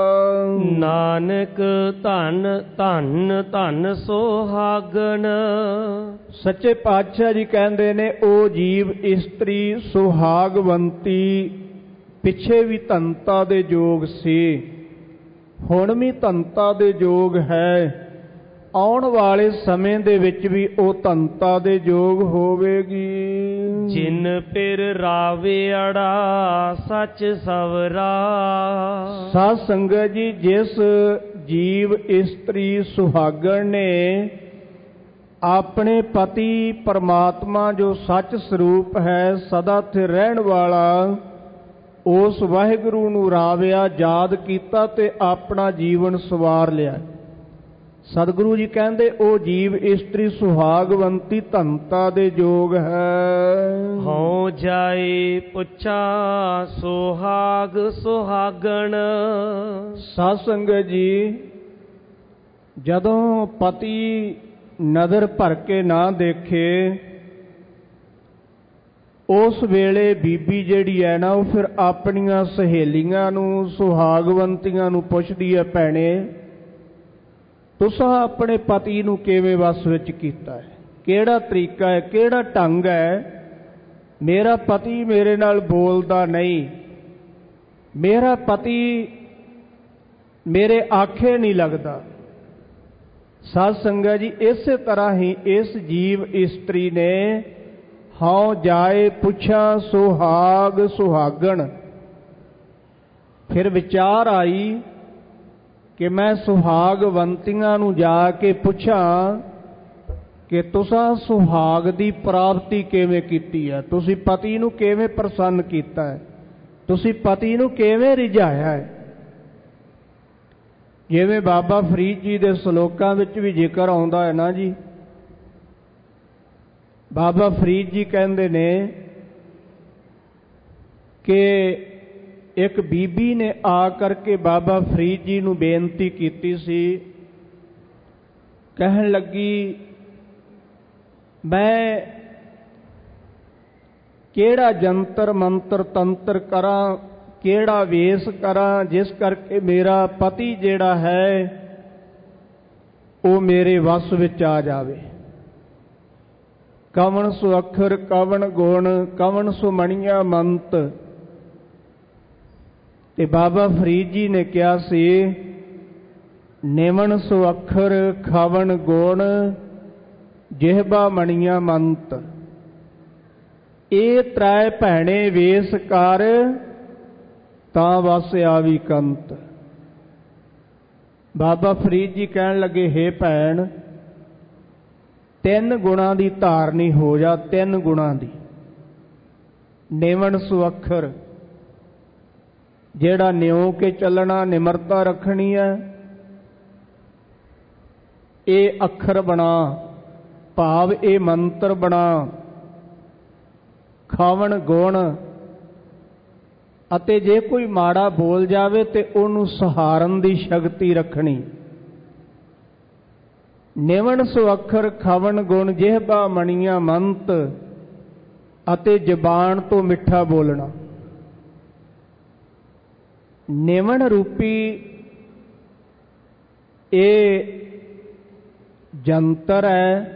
A: ਨਾਨਕ ਧੰਨ ਧੰਨ ਧੰਨ ਸੁਹਾਗਣ।
B: ਸੱਚੇ ਪਾਤਸ਼ਾਹ ਜੀ ਕਹਿੰਦੇ ਨੇ ਉਹ ਜੀਵ ਇਸਤਰੀ ਸੁਹਾਗਵੰਤੀ ਪਿੱਛੇ ਵੀ ਧਨਤਾ ਦੇ ਯੋਗ ਸੀ, ਹੁਣ ਵੀ ਧਨਤਾ ਦੇ ਯੋਗ ਹੈ, ਆਉਣ ਵਾਲੇ ਸਮੇਂ ਦੇ ਵਿੱਚ ਵੀ ਉਹ ਧਨਤਾ ਦੇ ਯੋਗ ਹੋਵੇਗੀ।
A: ਜਿਨ ਪਿਰ ਰਾਵੇੜਾ ਸੱਚ ਸਵਰਾ।
B: ਸਾਧ ਸੰਗਤ ਜੀ, ਜਿਸ ਜੀਵ ਇਸਤਰੀ ਸੁਹਾਗਣ ਨੇ ਆਪਣੇ ਪਤੀ ਪਰਮਾਤਮਾ ਜੋ ਸੱਚ ਸਰੂਪ ਹੈ, ਸਦਾ ਸਥਿਰ ਰਹਿਣ ਵਾਲਾ, ਉਸ ਵਾਹਿਗੁਰੂ ਨੂੰ ਰਾਵਿਆ, ਯਾਦ ਕੀਤਾ ਤੇ ਆਪਣਾ ਜੀਵਨ ਸਵਾਰ ਲਿਆ। ਸਤਿਗੁਰੂ ਜੀ ਕਹਿੰਦੇ ਉਹ ਜੀਵ ਇਸਤਰੀ ਸੁਹਾਗਵੰਤੀ ਧਨਤਾ ਦੇ ਯੋਗ ਹੈ।
A: ਹੋ ਜਾਏ ਪੁੱਛਾ ਸੁਹਾਗ ਸੁਹਾਗਣ।
B: ਸਾਧ ਸੰਗਤ ਜੀ, ਜਦੋਂ ਪਤੀ ਨਜ਼ਰ ਭਰ ਕੇ ਨਾ ਦੇਖੇ, ਉਸ ਵੇਲੇ ਬੀਬੀ ਜਿਹੜੀ ਹੈ ਨਾ, ਉਹ ਫਿਰ ਆਪਣੀਆਂ ਸਹੇਲੀਆਂ ਨੂੰ, ਸੁਹਾਗਵੰਤੀਆਂ ਨੂੰ ਪੁੱਛਦੀ ਹੈ, ਭੈਣੇ ਤੁਸੀਂ ਆਪਣੇ ਪਤੀ ਨੂੰ ਕਿਵੇਂ ਵਸ ਵਿੱਚ ਕੀਤਾ ਹੈ, ਕਿਹੜਾ ਤਰੀਕਾ ਹੈ, ਕਿਹੜਾ ਢੰਗ ਹੈ। ਮੇਰਾ ਪਤੀ ਮੇਰੇ ਨਾਲ ਬੋਲਦਾ ਨਹੀਂ, ਮੇਰਾ ਪਤੀ ਮੇਰੇ ਆਖੇ ਨਹੀਂ ਲੱਗਦਾ। ਸਾਧ ਸੰਗਤ ਜੀ, ਇਸੇ ਤਰ੍ਹਾਂ ਹੀ ਇਸ ਜੀਵ ਇਸਤਰੀ ਨੇ ਹਉ ਜਾਏ ਪੁੱਛਾਂ ਸੁਹਾਗ ਸੁਹਾਗਣ। ਫਿਰ ਵਿਚਾਰ ਆਈ ਕਿ ਮੈਂ ਸੁਹਾਗਵੰਤੀਆਂ ਨੂੰ ਜਾ ਕੇ ਪੁੱਛਾਂ ਕਿ ਤੁਸੀਂ ਸੁਹਾਗ ਦੀ ਪ੍ਰਾਪਤੀ ਕਿਵੇਂ ਕੀਤੀ ਹੈ, ਤੁਸੀਂ ਪਤੀ ਨੂੰ ਕਿਵੇਂ ਪ੍ਰਸੰਨ ਕੀਤਾ ਹੈ, ਤੁਸੀਂ ਪਤੀ ਨੂੰ ਕਿਵੇਂ ਰਿਝਾਇਆ ਹੈ। ਜਿਵੇਂ ਬਾਬਾ ਫਰੀਦ ਜੀ ਦੇ ਸ਼ਲੋਕਾਂ ਵਿੱਚ ਵੀ ਜ਼ਿਕਰ ਆਉਂਦਾ ਹੈ ਨਾ ਜੀ, ਬਾਬਾ ਫਰੀਦ ਜੀ ਕਹਿੰਦੇ ਨੇ ਕਿ ਇੱਕ ਬੀਬੀ ਨੇ ਆ ਕਰਕੇ ਬਾਬਾ ਫਰੀਦ ਜੀ ਨੂੰ ਬੇਨਤੀ ਕੀਤੀ ਸੀ, ਕਹਿਣ ਲੱਗੀ ਮੈਂ ਕਿਹੜਾ ਜੰਤਰ ਮੰਤਰ ਤੰਤਰ ਕਰਾਂ, ਕਿਹੜਾ ਵੇਸ ਕਰਾਂ ਜਿਸ ਕਰਕੇ ਮੇਰਾ ਪਤੀ ਜਿਹੜਾ ਹੈ ਉਹ ਮੇਰੇ ਵਸ ਵਿੱਚ ਆ ਜਾਵੇ। ਕਵਣ ਸੋ ਅੱਖਰ ਕਵਣ ਗੁਣ ਕਵਣ ਸੋ ਮਣੀਆਂ ਮੰਤ। ਤੇ ਬਾਬਾ ਫਰੀਦ ਜੀ ਨੇ ਕਿਹਾ ਸੀ, ਨਿਵਣ ਸੋ ਅੱਖਰ ਖਵਣ ਗੁਣ ਜਿਹਬਾ ਮਣੀਆਂ ਮੰਤ। ਇਹ ਤ੍ਰੈ ਭੈਣੇ ਵੇਸ ਕਰ ਤਾਂ ਵਸ ਆਵੀ ਕੰਤ। ਬਾਬਾ ਫਰੀਦ ਜੀ ਕਹਿਣ ਲੱਗੇ, ਹੇ ਭੈਣ, ਤਿੰਨ ਗੁਣਾਂ ਦੀ ਧਾਰਨੀ ਹੋ ਜਾ, ਤਿੰਨ ਗੁਣਾਂ ਦੀ। ਨਿਵਣ ਸੋ ਅੱਖਰ, ਜਿਹੜਾ ਨਿਉ ਕੇ ਚੱਲਣਾ, ਨਿਮਰਤਾ ਰੱਖਣੀ ਹੈ, ਇਹ ਅੱਖਰ ਬਣਾ, ਭਾਵ ਇਹ ਮੰਤਰ ਬਣਾ। ਖਾਵਣ ਗੁਣ, ਅਤੇ ਜੇ ਕੋਈ ਮਾੜਾ ਬੋਲ ਜਾਵੇ ਤੇ ਉਹਨੂੰ ਸਹਾਰਨ ਦੀ ਸ਼ਕਤੀ ਰੱਖਣੀ। ਨਿਵਣ ਸੋ ਅੱਖਰ ਖਵਣ ਗੁਣ ਜਿਹਬਾ ਮਣੀਆਂ ਮੰਤ, ਅਤੇ ਜ਼ਬਾਨ ਤੋਂ ਮਿੱਠਾ ਬੋਲਣਾ। ਨਿਵਣ ਰੂਪੀ ਇਹ ਜੰਤਰ ਹੈ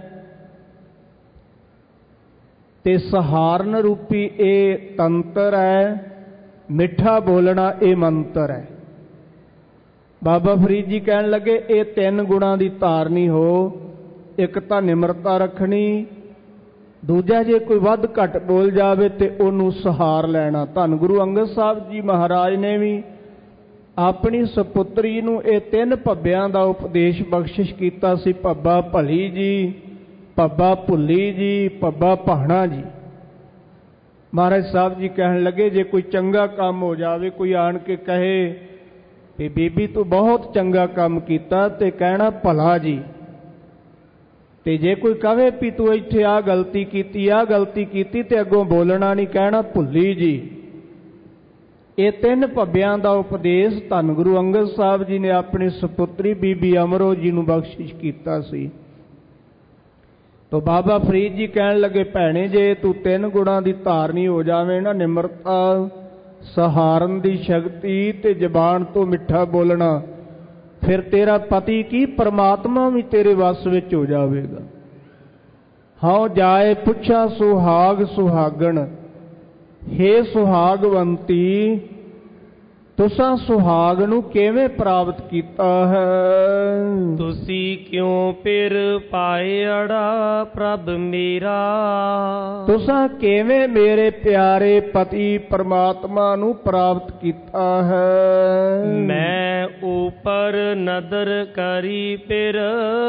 B: ਤੇ ਸਹਾਰਨ ਰੂਪੀ ਇਹ ਤੰਤਰ ਹੈ। ਮਿੱਠਾ ਬੋਲਣਾ ਇਹ ਮੰਤਰ ਹੈ। ਬਾਬਾ ਫਰੀਦ ਜੀ ਕਹਿਣ ਲੱਗੇ ਇਹ ਤਿੰਨ ਗੁਣਾਂ ਦੀ ਧਾਰਨੀ ਹੋ। ਇੱਕ ਤਾਂ ਨਿਮਰਤਾ ਰੱਖਣੀ, ਦੂਜਾ ਜੇ ਕੋਈ ਵੱਧ ਘੱਟ ਬੋਲ ਜਾਵੇ ਤੇ ਉਹਨੂੰ ਸਹਾਰ ਲੈਣਾ। ਧੰਨ ਗੁਰੂ ਅੰਗਦ ਸਾਹਿਬ ਜੀ ਮਹਾਰਾਜ ਨੇ ਵੀ ਆਪਣੀ ਸਪੁੱਤਰੀ ਨੂੰ ਇਹ ਤਿੰਨ ਭੱਬਿਆਂ ਦਾ ਉਪਦੇਸ਼ ਬਖਸ਼ਿਸ਼ ਕੀਤਾ ਸੀ। ਭੱਬਾ ਭਲੀ ਜੀ, ਭੱਬਾ ਭੁੱਲੀ ਜੀ, ਭੱਬਾ ਭਾਣਾ ਜੀ। ਮਹਾਰਾਜ ਸਾਹਿਬ ਜੀ ਕਹਿਣ ਲੱਗੇ ਜੇ ਕੋਈ ਚੰਗਾ ਕੰਮ ਹੋ ਜਾਵੇ, ਕੋਈ ਆਣ ਕੇ ਕਹੇ ਵੀ ਬੀਬੀ ਤੂੰ ਬਹੁਤ ਚੰਗਾ ਕੰਮ ਕੀਤਾ, ਤੇ ਕਹਿਣਾ ਭਲਾ ਜੀ। ਤੇ ਜੇ ਕੋਈ ਕਹੇ ਵੀ ਤੂੰ ਇੱਥੇ ਆਹ ਗਲਤੀ ਕੀਤੀ, ਆਹ ਗਲਤੀ ਕੀਤੀ, ਤੇ ਅੱਗੋਂ ਬੋਲਣਾ ਨਹੀਂ, ਕਹਿਣਾ ਭੁੱਲੀ ਜੀ। ਇਹ ਤਿੰਨ ਭੱਬਿਆਂ ਦਾ ਉਪਦੇਸ਼ ਧੰਨ ਗੁਰੂ ਅੰਗਦ ਸਾਹਿਬ ਜੀ ਨੇ ਆਪਣੀ ਸਪੁੱਤਰੀ ਬੀਬੀ ਅਮਰੋ ਜੀ ਨੂੰ ਬਖਸ਼ਿਸ਼ ਕੀਤਾ ਸੀ। ਤੋ ਬਾਬਾ ਫਰੀਦ ਜੀ ਕਹਿਣ ਲੱਗੇ ਭੈਣੇ ਜੇ ਤੂੰ ਤਿੰਨ ਗੁਣਾਂ ਦੀ ਧਾਰਨੀ ਹੋ ਜਾਵੇਂ ਨਾ, ਨਿਮਰਤਾ, ਸਹਾਰਨ ਦੀ ਸ਼ਕਤੀ ਤੇ ਜ਼ਬਾਨ ਤੋਂ ਮਿੱਠਾ ਬੋਲਣਾ, ਫਿਰ ਤੇਰਾ ਪਤੀ ਕੀ ਪਰਮਾਤਮਾ ਵੀ ਤੇਰੇ ਵੱਸ ਵਿੱਚ ਹੋ ਜਾਵੇਗਾ। ਹਉ ਜਾਏ ਪੁੱਛਾ ਸੁਹਾਗ ਸੁਹਾਗਣ, ਹੇ ਸੁਹਾਗਵੰਤੀ ਤੁਸਾਂ ਸੁਹਾਗ ਨੂੰ ਕਿਵੇਂ ਪ੍ਰਾਪਤ ਕੀਤਾ ਹੈ।
A: ਤੁਸੀਂ ਕਿਉਂ ਫਿਰ ਪਾਏ ਅੜਾ ਪ੍ਰਭ ਮੇਰਾ,
B: ਤੁਸਾਂ ਕਿਵੇਂ ਮੇਰੇ ਪਿਆਰੇ ਪਤੀ ਪਰਮਾਤਮਾ ਨੂੰ ਪ੍ਰਾਪਤ ਕੀਤਾ ਹੈ।
A: ਮੈਂ ਉਪਰ ਨਦਰ ਕਰੀ ਫਿਰ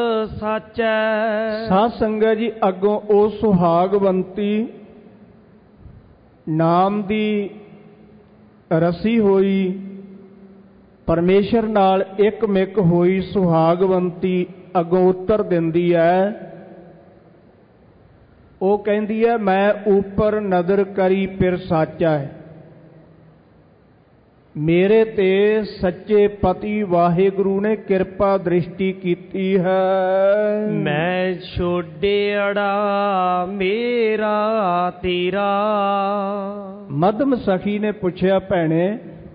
A: ਸਾਚੈ।
B: ਸਾਧ ਸੰਗਤ ਜੀ ਅੱਗੋਂ ਉਹ ਸੁਹਾਗਵੰਤੀ ਨਾਮ ਦੀ ਰਸੀ ਹੋਈ, ਪਰਮੇਸ਼ਰ ਨਾਲ ਇੱਕ ਮਿਕ ਹੋਈ ਸੁਹਾਗਵੰਤੀ ਅੱਗੋਂ ਉੱਤਰ ਦਿੰਦੀ ਹੈ। ਉਹ ਕਹਿੰਦੀ ਹੈ ਮੈਂ ਉੱਪਰ ਨਜ਼ਰ ਕਰੀ ਫਿਰ ਸਾਚਾ ਹੈ। ਮੇਰੇ ਤੇ ਸੱਚੇ ਪਤੀ ਵਾਹਿਗੁਰੂ ਨੇ ਕਿਰਪਾ ਦ੍ਰਿਸ਼ਟੀ ਕੀਤੀ ਹੈ।
A: ਮੈਂ ਛੋਡਿਆੜਾ ਮੇਰਾ ਤੇਰਾ।
B: ਮੱਧਮ ਸਖੀ ਨੇ ਪੁੱਛਿਆ ਭੈਣੇ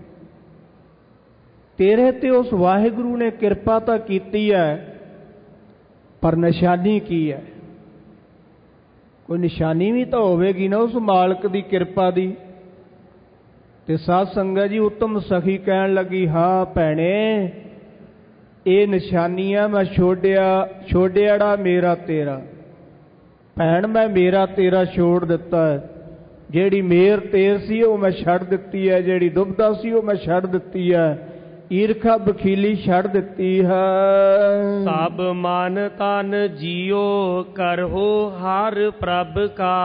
B: ਤੇਰੇ ਤੇ ਉਸ ਵਾਹਿਗੁਰੂ ਨੇ ਕਿਰਪਾ ਤਾਂ ਕੀਤੀ ਹੈ, ਪਰ ਨਿਸ਼ਾਨੀ ਕੀ ਹੈ? ਕੋਈ ਨਿਸ਼ਾਨੀ ਵੀ ਤਾਂ ਹੋਵੇਗੀ ਨਾ ਉਸ ਮਾਲਕ ਦੀ ਕਿਰਪਾ ਦੀ। ਤੇ ਸਾਧ ਸੰਗਤ ਜੀ ਉੱਤਮ ਸਖੀ ਕਹਿਣ ਲੱਗੀ ਹਾਂ ਭੈਣੇ ਇਹ ਨਿਸ਼ਾਨੀਆਂ ਮੈਂ ਛੋੜਿਆ ਛੋੜਿਆੜਾ ਮੇਰਾ ਤੇਰਾ। ਭੈਣ ਮੈਂ ਮੇਰਾ ਤੇਰਾ ਛੋੜ ਦਿੱਤਾ ਹੈ। ਜਿਹੜੀ ਮੇਰ ਤੇਰ ਸੀ ਉਹ ਮੈਂ ਛੱਡ ਦਿੱਤੀ ਹੈ, ਜਿਹੜੀ ਦੁਬਦਾ ਸੀ ਉਹ ਮੈਂ ਛੱਡ ਦਿੱਤੀ ਹੈ, ਈਰਖਾ ਬਖੀਲੀ ਛੱਡ ਦਿੱਤੀ ਹੈ।
A: ਸਭ ਮਨ ਤਨ ਜੀਓ ਕਰਹੋ ਹਰ ਪ੍ਰਭ ਕਾ।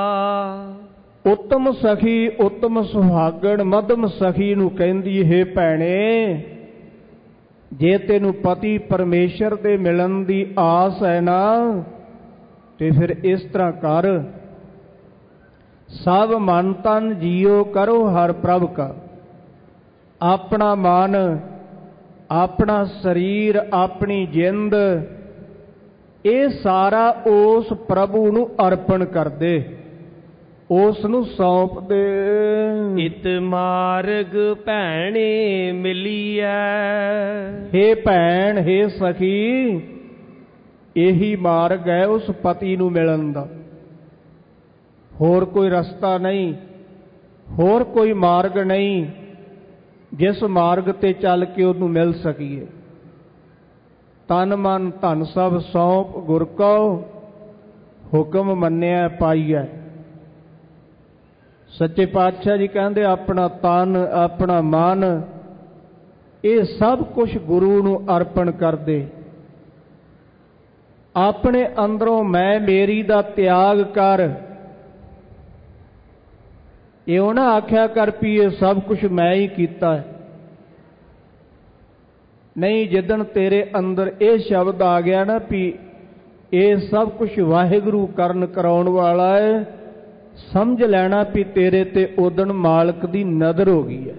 B: ਉੱਤਮ ਸਖੀ ਉੱਤਮ ਸੁਹਾਗਣ ਮੱਧਮ ਸਖੀ ਨੂੰ ਕਹਿੰਦੀ ਹੈ ਭੈਣੇ ਜੇ ਤੈਨੂੰ ਪਤੀ ਪਰਮੇਸ਼ਰ ਦੇ ਮਿਲਣ ਦੀ ਆਸ ਹੈ ਨਾ ਤੇ ਫਿਰ ਇਸ ਤਰ੍ਹਾਂ ਕਰ, ਸਭ ਮਨ ਤਨ ਜੀਓ ਕਰੋ ਹਰ ਪ੍ਰਭ ਕਾ। ਆਪਣਾ ਮਨ, ਆਪਣਾ ਸਰੀਰ, ਆਪਣੀ ਜਿੰਦ ਇਹ ਸਾਰਾ ਉਸ ਪ੍ਰਭੂ ਨੂੰ ਅਰਪਣ ਕਰ ਦੇ, ਉਸ ਨੂੰ ਸੌਂਪ ਦੇ।
A: ਇਤ ਮਾਰਗ ਭੈਣੇ ਮਿਲੀਐ।
B: ਹੇ ਭੈਣ, ਹੇ ਸਖੀ, ਇਹੀ ਮਾਰਗ ਹੈ ਉਸ ਪਤੀ ਨੂੰ ਮਿਲਣ ਦਾ। ਹੋਰ ਕੋਈ ਰਸਤਾ ਨਹੀਂ, ਹੋਰ ਕੋਈ ਮਾਰਗ ਨਹੀਂ ਜਿਸ ਮਾਰਗ ਤੇ ਚੱਲ ਕੇ ਉਹਨੂੰ ਮਿਲ ਸਕੀਏ। ਤਨ ਮਨ ਧਨ ਸਭ ਸੌਂਪ ਗੁਰ ਕਉ, ਹੁਕਮ ਮੰਨਿਆ ਪਾਈਐ। ਸੱਚੇ ਪਾਤਸ਼ਾਹ ਜੀ ਕਹਿੰਦੇ ਆਪਣਾ ਤਨ, ਆਪਣਾ ਮਨ ਇਹ ਸਭ ਕੁਝ ਗੁਰੂ ਨੂੰ ਅਰਪਣ ਕਰ ਦੇ। ਆਪਣੇ ਅੰਦਰੋਂ ਮੈਂ ਮੇਰੀ ਦਾ ਤਿਆਗ ਕਰ। ਇਹੋ ਨਾ ਆਖਿਆ ਕਰ ਵੀ ਇਹ ਸਭ ਕੁਝ ਮੈਂ ਹੀ ਕੀਤਾ ਹੈ। ਨਹੀਂ, ਜਿੱਦਣ ਤੇਰੇ ਅੰਦਰ ਇਹ ਸ਼ਬਦ ਆ ਗਿਆ ਨਾ ਵੀ ਇਹ ਸਭ ਕੁਝ ਵਾਹਿਗੁਰੂ ਕਰਨ ਕਰਾਉਣ ਵਾਲਾ ਹੈ, ਸਮਝ ਲੈਣਾ ਵੀ ਤੇਰੇ ਤੇ ਉਦਣ ਮਾਲਕ ਦੀ ਨਜ਼ਰ ਹੋ ਗਈ ਹੈ।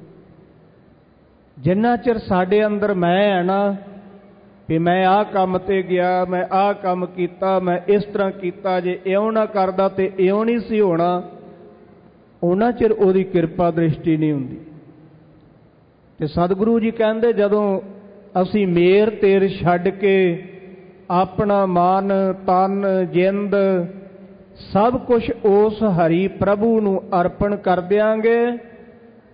B: ਜਿੰਨਾ ਚਿਰ ਸਾਡੇ ਅੰਦਰ ਮੈਂ ਹੈ ਨਾ ਵੀ ਮੈਂ ਆਹ ਕੰਮ ਤੇ ਗਿਆ, ਮੈਂ ਆਹ ਕੰਮ ਕੀਤਾ, ਮੈਂ ਇਸ ਤਰ੍ਹਾਂ ਕੀਤਾ, ਜੇ ਇਉਂ ਨਾ ਕਰਦਾ ਤੇ ਇਉਂ ਨਹੀਂ ਸੀ ਹੋਣਾ, ਉਹਨਾਂ ਚਿਰ ਉਹਦੀ ਕਿਰਪਾ ਦ੍ਰਿਸ਼ਟੀ ਨਹੀਂ ਹੁੰਦੀ। ਤੇ ਸਤਿਗੁਰੂ ਜੀ ਕਹਿੰਦੇ ਜਦੋਂ ਅਸੀਂ ਮੇਰ ਤੇਰ ਛੱਡ ਕੇ ਆਪਣਾ ਮਨ, ਤਨ, ਜਿੰਦ ਸਭ ਕੁਝ ਉਸ ਹਰੀ ਪ੍ਰਭੂ ਨੂੰ ਅਰਪਣ ਕਰ ਦਿਆਂਗੇ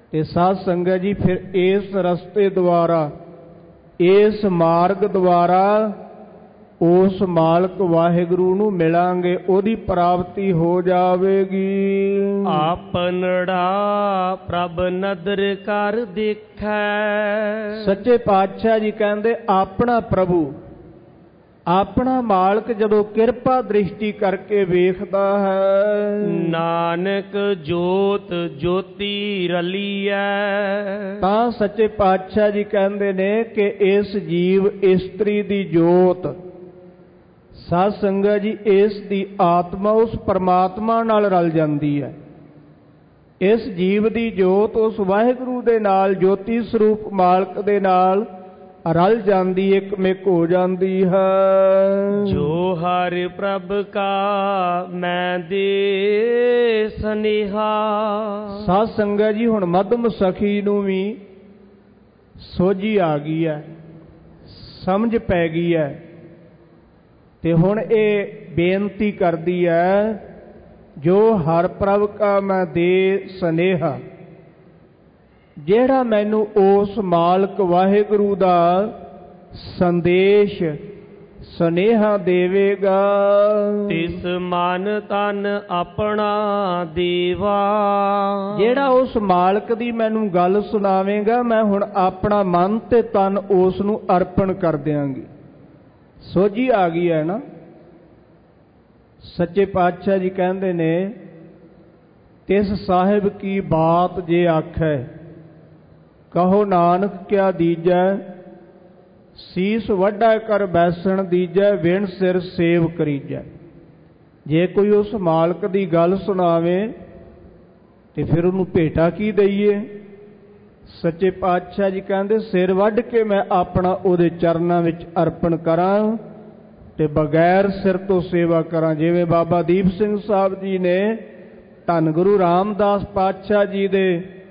B: ਤੇ ਸਾਧ ਸੰਗਤ ਜੀ ਫਿਰ ਇਸ ਰਸਤੇ ਦੁਆਰਾ, ਇਸ ਮਾਰਗ ਦੁਆਰਾ ਉਸ ਮਾਲਕ ਵਾਹਿਗੁਰੂ ਨੂੰ ਮਿਲਾਂਗੇ, ਉਹਦੀ ਪ੍ਰਾਪਤੀ ਹੋ ਜਾਵੇਗੀ।
A: ਆਪਨੜਾ ਪ੍ਰਭ ਨਦਰ ਕਰ ਦੇਖੈ।
B: ਸੱਚੇ ਪਾਤਸ਼ਾਹ ਜੀ ਕਹਿੰਦੇ ਆਪਣਾ ਪ੍ਰਭੂ, ਆਪਣਾ ਮਾਲਕ ਜਦੋਂ ਕਿਰਪਾ ਦ੍ਰਿਸ਼ਟੀ ਕਰਕੇ ਵੇਖਦਾ ਹੈ,
A: ਨਾਨਕ ਜੋਤ ਜੋਤੀ ਰਲੀਐ।
B: ਤਾਂ ਸੱਚੇ ਪਾਤਸ਼ਾਹ ਜੀ ਕਹਿੰਦੇ ਨੇ ਕਿ ਇਸ ਜੀਵ ਇਸਤਰੀ ਦੀ ਜੋਤ, ਸਾਧ ਸੰਗਤ ਜੀ ਇਸ ਦੀ ਆਤਮਾ ਉਸ ਪਰਮਾਤਮਾ ਨਾਲ ਰਲ ਜਾਂਦੀ ਹੈ। ਇਸ ਜੀਵ ਦੀ ਜੋਤ ਉਸ ਵਾਹਿਗੁਰੂ ਦੇ ਨਾਲ, ਜੋਤੀ ਸਰੂਪ ਮਾਲਕ ਦੇ ਨਾਲ ਰਲ ਜਾਂਦੀ, ਇੱਕ ਮਿਕ ਹੋ ਜਾਂਦੀ ਹੈ।
A: ਜੋ ਹਰਿ ਪ੍ਰਭ ਕਾ ਮੈਂ ਦੇ ਸਨੇਹਾ।
B: ਸਾਧ ਸੰਗਤ ਜੀ ਹੁਣ ਮੱਧਮ ਸਖੀ ਨੂੰ ਵੀ ਸੋਝੀ ਆ ਗਈ ਹੈ, ਸਮਝ ਪੈ ਗਈ ਹੈ, ਤੇ ਹੁਣ ਇਹ ਬੇਨਤੀ ਕਰਦੀ ਹੈ, ਜੋ ਹਰ ਪ੍ਰਭ ਕਾ ਮੈਂ ਦੇ ਸਨੇਹਾ, ਜਿਹੜਾ ਮੈਨੂੰ ਉਸ ਮਾਲਕ ਵਾਹਿਗੁਰੂ ਦਾ ਸੰਦੇਸ਼ ਸਨੇਹਾ ਦੇਵੇਗਾ,
A: ਤਿਸ ਮਨ ਤਨ ਆਪਣਾ ਦੇਵਾ।
B: ਜਿਹੜਾ ਉਸ ਮਾਲਕ ਦੀ ਮੈਨੂੰ ਗੱਲ ਸੁਣਾਵੇਗਾ, ਮੈਂ ਹੁਣ ਆਪਣਾ ਮਨ ਤੇ ਤਨ ਉਸ ਨੂੰ ਅਰਪਣ ਕਰ ਦਿਆਂਗੀ। ਸੋਝੀ ਆ ਗਈ ਹੈ ਨਾ। ਸੱਚੇ ਪਾਤਸ਼ਾਹ ਜੀ ਕਹਿੰਦੇ ਨੇ, ਤਿਸ ਸਾਹਿਬ ਕੀ ਬਾਤ ਜੇ ਆਖੈ, ਕਹੋ ਨਾਨਕ ਕਿਆ ਦੀਜੈ, ਸੀਸ ਵੱਡਾ ਕਰ ਬੈਸਣ ਦੀਜੈ, ਵਿਣ ਸਿਰ ਸੇਵ ਕਰੀਜੈ। ਜੇ ਕੋਈ ਉਸ ਮਾਲਕ ਦੀ ਗੱਲ ਸੁਣਾਵੇ ਤੇ ਫਿਰ ਉਹਨੂੰ ਭੇਟਾ ਕੀ ਦਈਏ? ਸੱਚੇ ਪਾਤਸ਼ਾਹ ਜੀ ਕਹਿੰਦੇ, ਸਿਰ ਵੱਢ ਕੇ ਮੈਂ ਆਪਣਾ ਉਹਦੇ ਚਰਨਾਂ ਵਿੱਚ ਅਰਪਣ ਕਰਾਂ ਤੇ ਬਗੈਰ ਸਿਰ ਤੋਂ ਸੇਵਾ ਕਰਾਂ। ਜਿਵੇਂ ਬਾਬਾ ਦੀਪ ਸਿੰਘ ਸਾਹਿਬ ਜੀ ਨੇ ਧੰਨ ਗੁਰੂ ਰਾਮਦਾਸ ਪਾਤਸ਼ਾਹ ਜੀ ਦੇ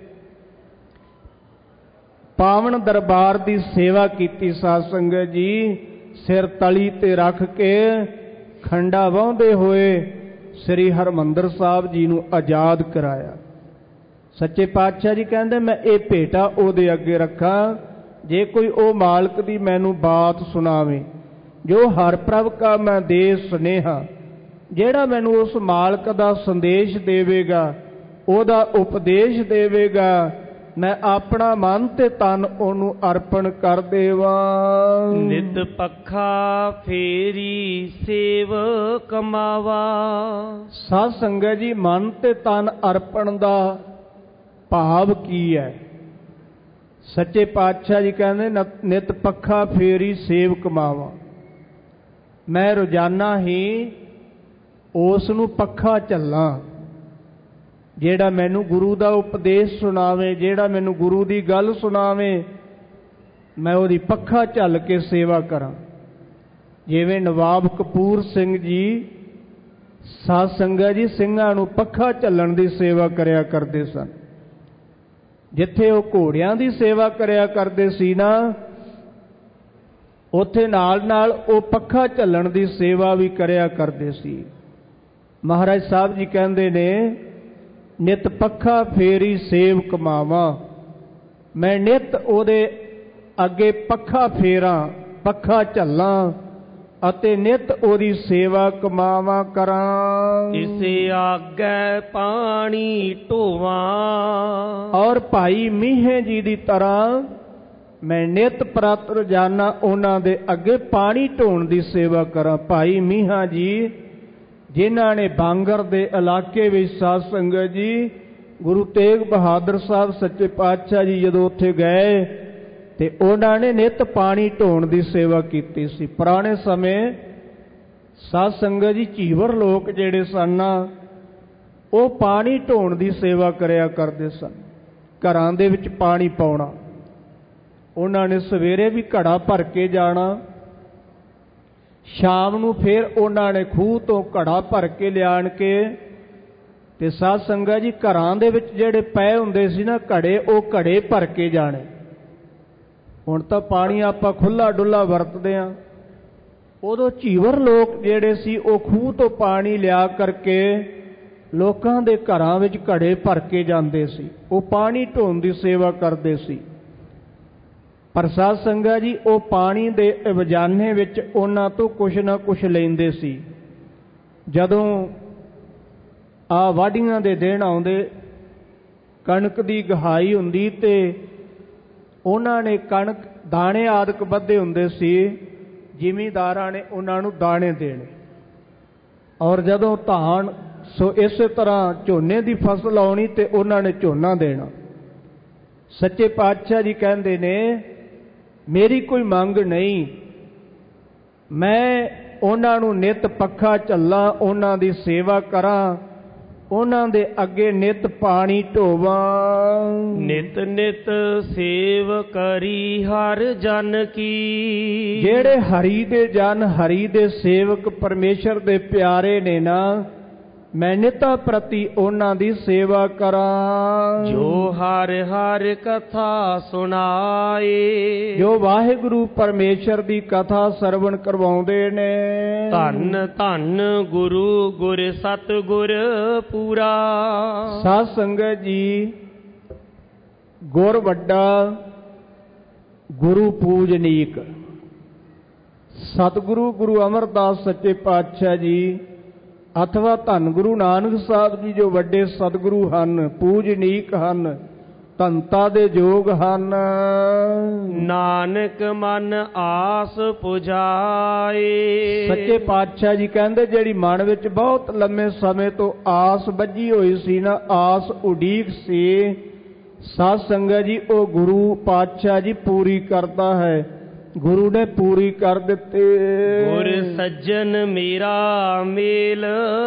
B: ਪਾਵਨ ਦਰਬਾਰ ਦੀ ਸੇਵਾ ਕੀਤੀ। ਸਾਧ ਸੰਗਤ ਜੀ, ਸਿਰ ਤਲੀ ਤੇ ਰੱਖ ਕੇ ਖੰਡਾ ਵਾਹੁੰਦੇ ਹੋਏ ਸ੍ਰੀ ਹਰਿਮੰਦਰ ਸਾਹਿਬ ਜੀ ਨੂੰ ਆਜ਼ਾਦ ਕਰਾਇਆ। ਸੱਚੇ ਪਾਤਸ਼ਾਹ ਜੀ ਕਹਿੰਦੇ, ਮੈਂ ਇਹ ਭੇਟਾ ਉਹਦੇ ਅੱਗੇ ਰੱਖਾਂ, ਜੇ ਕੋਈ ਉਹ ਮਾਲਕ ਦੀ ਮੈਨੂੰ ਬਾਤ ਸੁਣਾਵੇ, ਜੋ ਹਰ ਪ੍ਰਭ ਕਾ ਮੈਂ ਦੇ ਸੁਨੇਹਾ, ਜਿਹੜਾ ਮੈਨੂੰ ਉਸ ਮਾਲਕ ਦਾ ਸੰਦੇਸ਼ ਦੇਵੇਗਾ, ਉਹਦਾ ਉਪਦੇਸ਼ ਦੇਵੇਗਾ, ਮੈਂ ਆਪਣਾ ਮਨ ਤੇ ਤਨ ਉਹਨੂੰ ਅਰਪਣ ਕਰ ਦੇਵਾਂ।
A: ਨਿਤ ਪੱਖਾ ਫੇਰੀ ਸੇਵ ਕਮਾਵਾ।
B: ਸਾਧ ਸੰਗਤ ਜੀ, ਮਨ ਤੇ ਤਨ ਅਰਪਣ ਦਾ ਭਾਵ ਕੀ ਹੈ? ਸੱਚੇ ਪਾਤਸ਼ਾਹ ਜੀ ਕਹਿੰਦੇ, ਨਿਤ ਪੱਖਾ ਫੇਰੀ ਸੇਵ ਕਮਾਵਾ। ਮੈਂ ਰੋਜ਼ਾਨਾ ਹੀ ਉਸ ਨੂੰ ਪੱਖਾ ਝੱਲਾਂ, ਜਿਹੜਾ ਮੈਨੂੰ ਗੁਰੂ ਦਾ ਉਪਦੇਸ਼ ਸੁਣਾਵੇ, ਜਿਹੜਾ ਮੈਨੂੰ ਗੁਰੂ ਦੀ ਗੱਲ ਸੁਣਾਵੇ, ਮੈਂ ਉਹਦੀ ਪੱਖਾ ਝੱਲ ਕੇ ਸੇਵਾ ਕਰਾਂ। ਜਿਵੇਂ ਨਵਾਬ ਕਪੂਰ ਸਿੰਘ ਜੀ, ਸਾਧ ਸੰਗਤ ਜੀ, ਸਿੰਘਾਂ ਨੂੰ ਪੱਖਾ ਝੱਲਣ ਦੀ ਸੇਵਾ ਕਰਿਆ ਕਰਦੇ ਸਨ। ਜਿੱਥੇ ਉਹ ਘੋੜਿਆਂ ਦੀ ਸੇਵਾ ਕਰਿਆ ਕਰਦੇ ਸੀ ਨਾ, ਉੱਥੇ ਨਾਲ ਨਾਲ ਉਹ ਪੱਖਾ ਝੱਲਣ ਦੀ ਸੇਵਾ ਵੀ ਕਰਿਆ ਕਰਦੇ ਸੀ। ਮਹਾਰਾਜ ਸਾਹਿਬ ਜੀ ਕਹਿੰਦੇ ਨੇ, ਨਿਤ ਪੱਖਾ ਫੇਰੀ ਸੇਵ ਕਮਾਵਾਂ। ਮੈਂ ਨਿਤ ਉਹਦੇ ਅੱਗੇ ਪੱਖਾ ਫੇਰਾਂ, ਪੱਖਾ ਝੱਲਾਂ ਅਤੇ ਨਿਤ ਉਹਦੀ ਸੇਵਾ ਕਮਾਵਾਂ ਕਰਾਂ।
A: ਇਸੇ ਆਗੇ ਪਾਣੀ ਢੋਵਾਂ।
B: ਔਰ ਭਾਈ ਮੀਹੇ ਜੀ ਦੀ ਤਰ੍ਹਾਂ ਮੈਂ ਨਿਤ ਪ੍ਰਤ ਰੋਜ਼ਾਨਾ ਉਹਨਾਂ ਦੇ ਅੱਗੇ ਪਾਣੀ ਢੋਣ ਦੀ ਸੇਵਾ ਕਰਾਂ। ਭਾਈ ਮੀਹਾ ਜੀ, ਜਿਨ੍ਹਾਂ ਨੇ ਬਾਂਗਰ ਦੇ ਇਲਾਕੇ ਵਿੱਚ, ਸਾਧ ਸੰਗਤ ਜੀ, ਗੁਰੂ ਤੇਗ ਬਹਾਦਰ ਸਾਹਿਬ ਸੱਚੇ ਪਾਤਸ਼ਾਹ ਜੀ ਜਦੋਂ ਉੱਥੇ ਗਏ ਤੇ ਉਹਨਾਂ ਨੇ ਨਿਤ ਪਾਣੀ ਢੋਣ ਦੀ ਸੇਵਾ ਕੀਤੀ ਸੀ। ਪੁਰਾਣੇ ਸਮੇਂ ਸਾਧ ਸੰਗਤ ਜੀ, ਝੀਵਰ ਲੋਕ ਜਿਹੜੇ ਸਨ, ਉਹ ਪਾਣੀ ਢੋਣ ਦੀ ਸੇਵਾ ਕਰਿਆ ਕਰਦੇ ਸਨ। ਘਰਾਂ ਦੇ ਵਿੱਚ ਪਾਣੀ ਪਾਉਣਾ, ਉਹਨਾਂ ਨੇ ਸਵੇਰੇ ਵੀ ਘੜਾ ਭਰ ਕੇ ਜਾਣਾ, ਸ਼ਾਮ ਨੂੰ ਫਿਰ ਉਹਨਾਂ ਨੇ ਖੂਹ ਤੋਂ ਘੜਾ ਭਰ ਕੇ ਲਿਆਣ ਕੇ ਤੇ ਸਾਧ ਸੰਗਤ ਜੀ, ਘਰਾਂ ਦੇ ਵਿੱਚ ਜਿਹੜੇ ਪਏ ਹੁੰਦੇ ਸੀ ਨਾ ਘੜੇ, ਉਹ ਘੜੇ ਭਰ ਕੇ ਜਾਣੇ। ਹੁਣ ਤਾਂ ਪਾਣੀ ਆਪਾਂ ਖੁੱਲ੍ਹਾ ਡੁੱਲਾ ਵਰਤਦੇ ਹਾਂ, ਉਦੋਂ ਝੀਵਰ ਲੋਕ ਜਿਹੜੇ ਸੀ ਉਹ ਖੂਹ ਤੋਂ ਪਾਣੀ ਲਿਆ ਕਰਕੇ ਲੋਕਾਂ ਦੇ ਘਰਾਂ ਵਿੱਚ ਘੜੇ ਭਰ ਕੇ ਜਾਂਦੇ ਸੀ, ਉਹ ਪਾਣੀ ਢੋਣ ਦੀ ਸੇਵਾ ਕਰਦੇ ਸੀ। ਪਰ ਸਾਧ ਸੰਗਤ ਜੀ, ਉਹ ਪਾਣੀ ਦੇ ਵਜਾਨੇ ਵਿੱਚ ਉਹਨਾਂ ਤੋਂ ਕੁਛ ਨਾ ਕੁਛ ਲੈਂਦੇ ਸੀ। ਜਦੋਂ ਆ ਵਾਢੀਆਂ ਦੇ ਦਿਨ ਆਉਂਦੇ, ਕਣਕ ਦੀ ਗਹਾਈ ਹੁੰਦੀ ਤੇ ਉਹਨਾਂ ਨੇ ਕਣਕ ਦਾਣੇ ਆਦਿਕ ਬੱਧੇ ਹੁੰਦੇ ਸੀ, ਜ਼ਿਮੀਂਦਾਰਾਂ ਨੇ ਉਹਨਾਂ ਨੂੰ ਦਾਣੇ ਦੇਣੇ। ਔਰ ਜਦੋਂ ਧਾਨ ਸੋ ਇਸੇ ਤਰ੍ਹਾਂ ਝੋਨੇ ਦੀ ਫਸਲ ਆਉਣੀ ਤੇ ਉਹਨਾਂ ਨੇ ਝੋਨਾ ਦੇਣਾ। ਸੱਚੇ ਪਾਤਸ਼ਾਹ ਜੀ ਕਹਿੰਦੇ ਨੇ, ਮੇਰੀ ਕੋਈ ਮੰਗ ਨਹੀਂ, ਮੈਂ ਉਹਨਾਂ ਨੂੰ ਨਿਤ ਪੱਖਾ ਝੱਲਾਂ, ਉਹਨਾਂ ਦੀ ਸੇਵਾ ਕਰਾਂ, ਉਹਨਾਂ ਦੇ ਅੱਗੇ ਨਿਤ ਪਾਣੀ ਢੋਵਾਂ।
A: ਨਿਤ ਨਿਤ ਸੇਵ ਕਰੀ ਹਰ ਜਨ ਕੀ।
B: ਜਿਹੜੇ ਹਰੀ ਦੇ ਜਨ, ਹਰੀ ਦੇ ਸੇਵਕ, ਪਰਮੇਸ਼ਰ ਦੇ ਪਿਆਰੇ ਨੇ ਨਾ, ਮੈਂ ਨਿਤਾ ਪ੍ਰਤੀ ਉਹਨਾਂ ਦੀ ਸੇਵਾ ਕਰਾਂ।
A: ਜੋ ਹਰ ਹਰ ਕਥਾ ਸੁਣਾਏ,
B: ਜੋ ਵਾਹਿਗੁਰੂ ਪਰਮੇਸ਼ਰ ਦੀ ਕਥਾ ਸਰਵਣ ਕਰਵਾਉਂਦੇ ਨੇ।
A: ਧੰਨ ਧੰਨ ਗੁਰੂ ਗੁਰ ਸਤਿਗੁਰ ਪੂਰਾ।
B: ਸਾਧ ਸੰਗਤ ਜੀ, ਗੁਰ ਵੱਡਾ, ਗੁਰੂ ਪੂਜਨੀਕ। ਸਤਿਗੁਰੂ ਗੁਰੂ ਅਮਰਦਾਸ ਸੱਚੇ ਪਾਤਸ਼ਾਹ ਜੀ ਅਥਵਾ ਧੰਨ ਗੁਰੂ ਨਾਨਕ ਸਾਹਿਬ ਜੀ ਜੋ ਵੱਡੇ ਸਤਿਗੁਰੂ ਹਨ, ਪੂਜਨੀਕ ਹਨ, ਧੰਤਾ ਦੇ ਯੋਗ ਹਨ।
A: ਨਾਨਕ ਮਨ ਆਸ ਪੁਜਾਏ।
B: ਸੱਚੇ ਪਾਤਸ਼ਾਹ ਜੀ ਕਹਿੰਦੇ, ਜਿਹੜੀ ਮਨ ਵਿੱਚ ਬਹੁਤ ਲੰਮੇ ਸਮੇਂ ਤੋਂ ਆਸ ਬੱਝੀ ਹੋਈ ਸੀ ਨਾ, ਆਸ ਉਡੀਕ ਸੀ, ਸਾਧ ਸੰਗਤ ਜੀ, ਉਹ ਗੁਰੂ ਪਾਤਸ਼ਾਹ ਜੀ ਪੂਰੀ ਕਰਦਾ ਹੈ। ਗੁਰੂ ਨੇ ਪੂਰੀ ਕਰ ਦਿੱਤੀ।
A: ਗੁਰ ਸੱਜਣ ਮੇਰਾ ਮੇਲ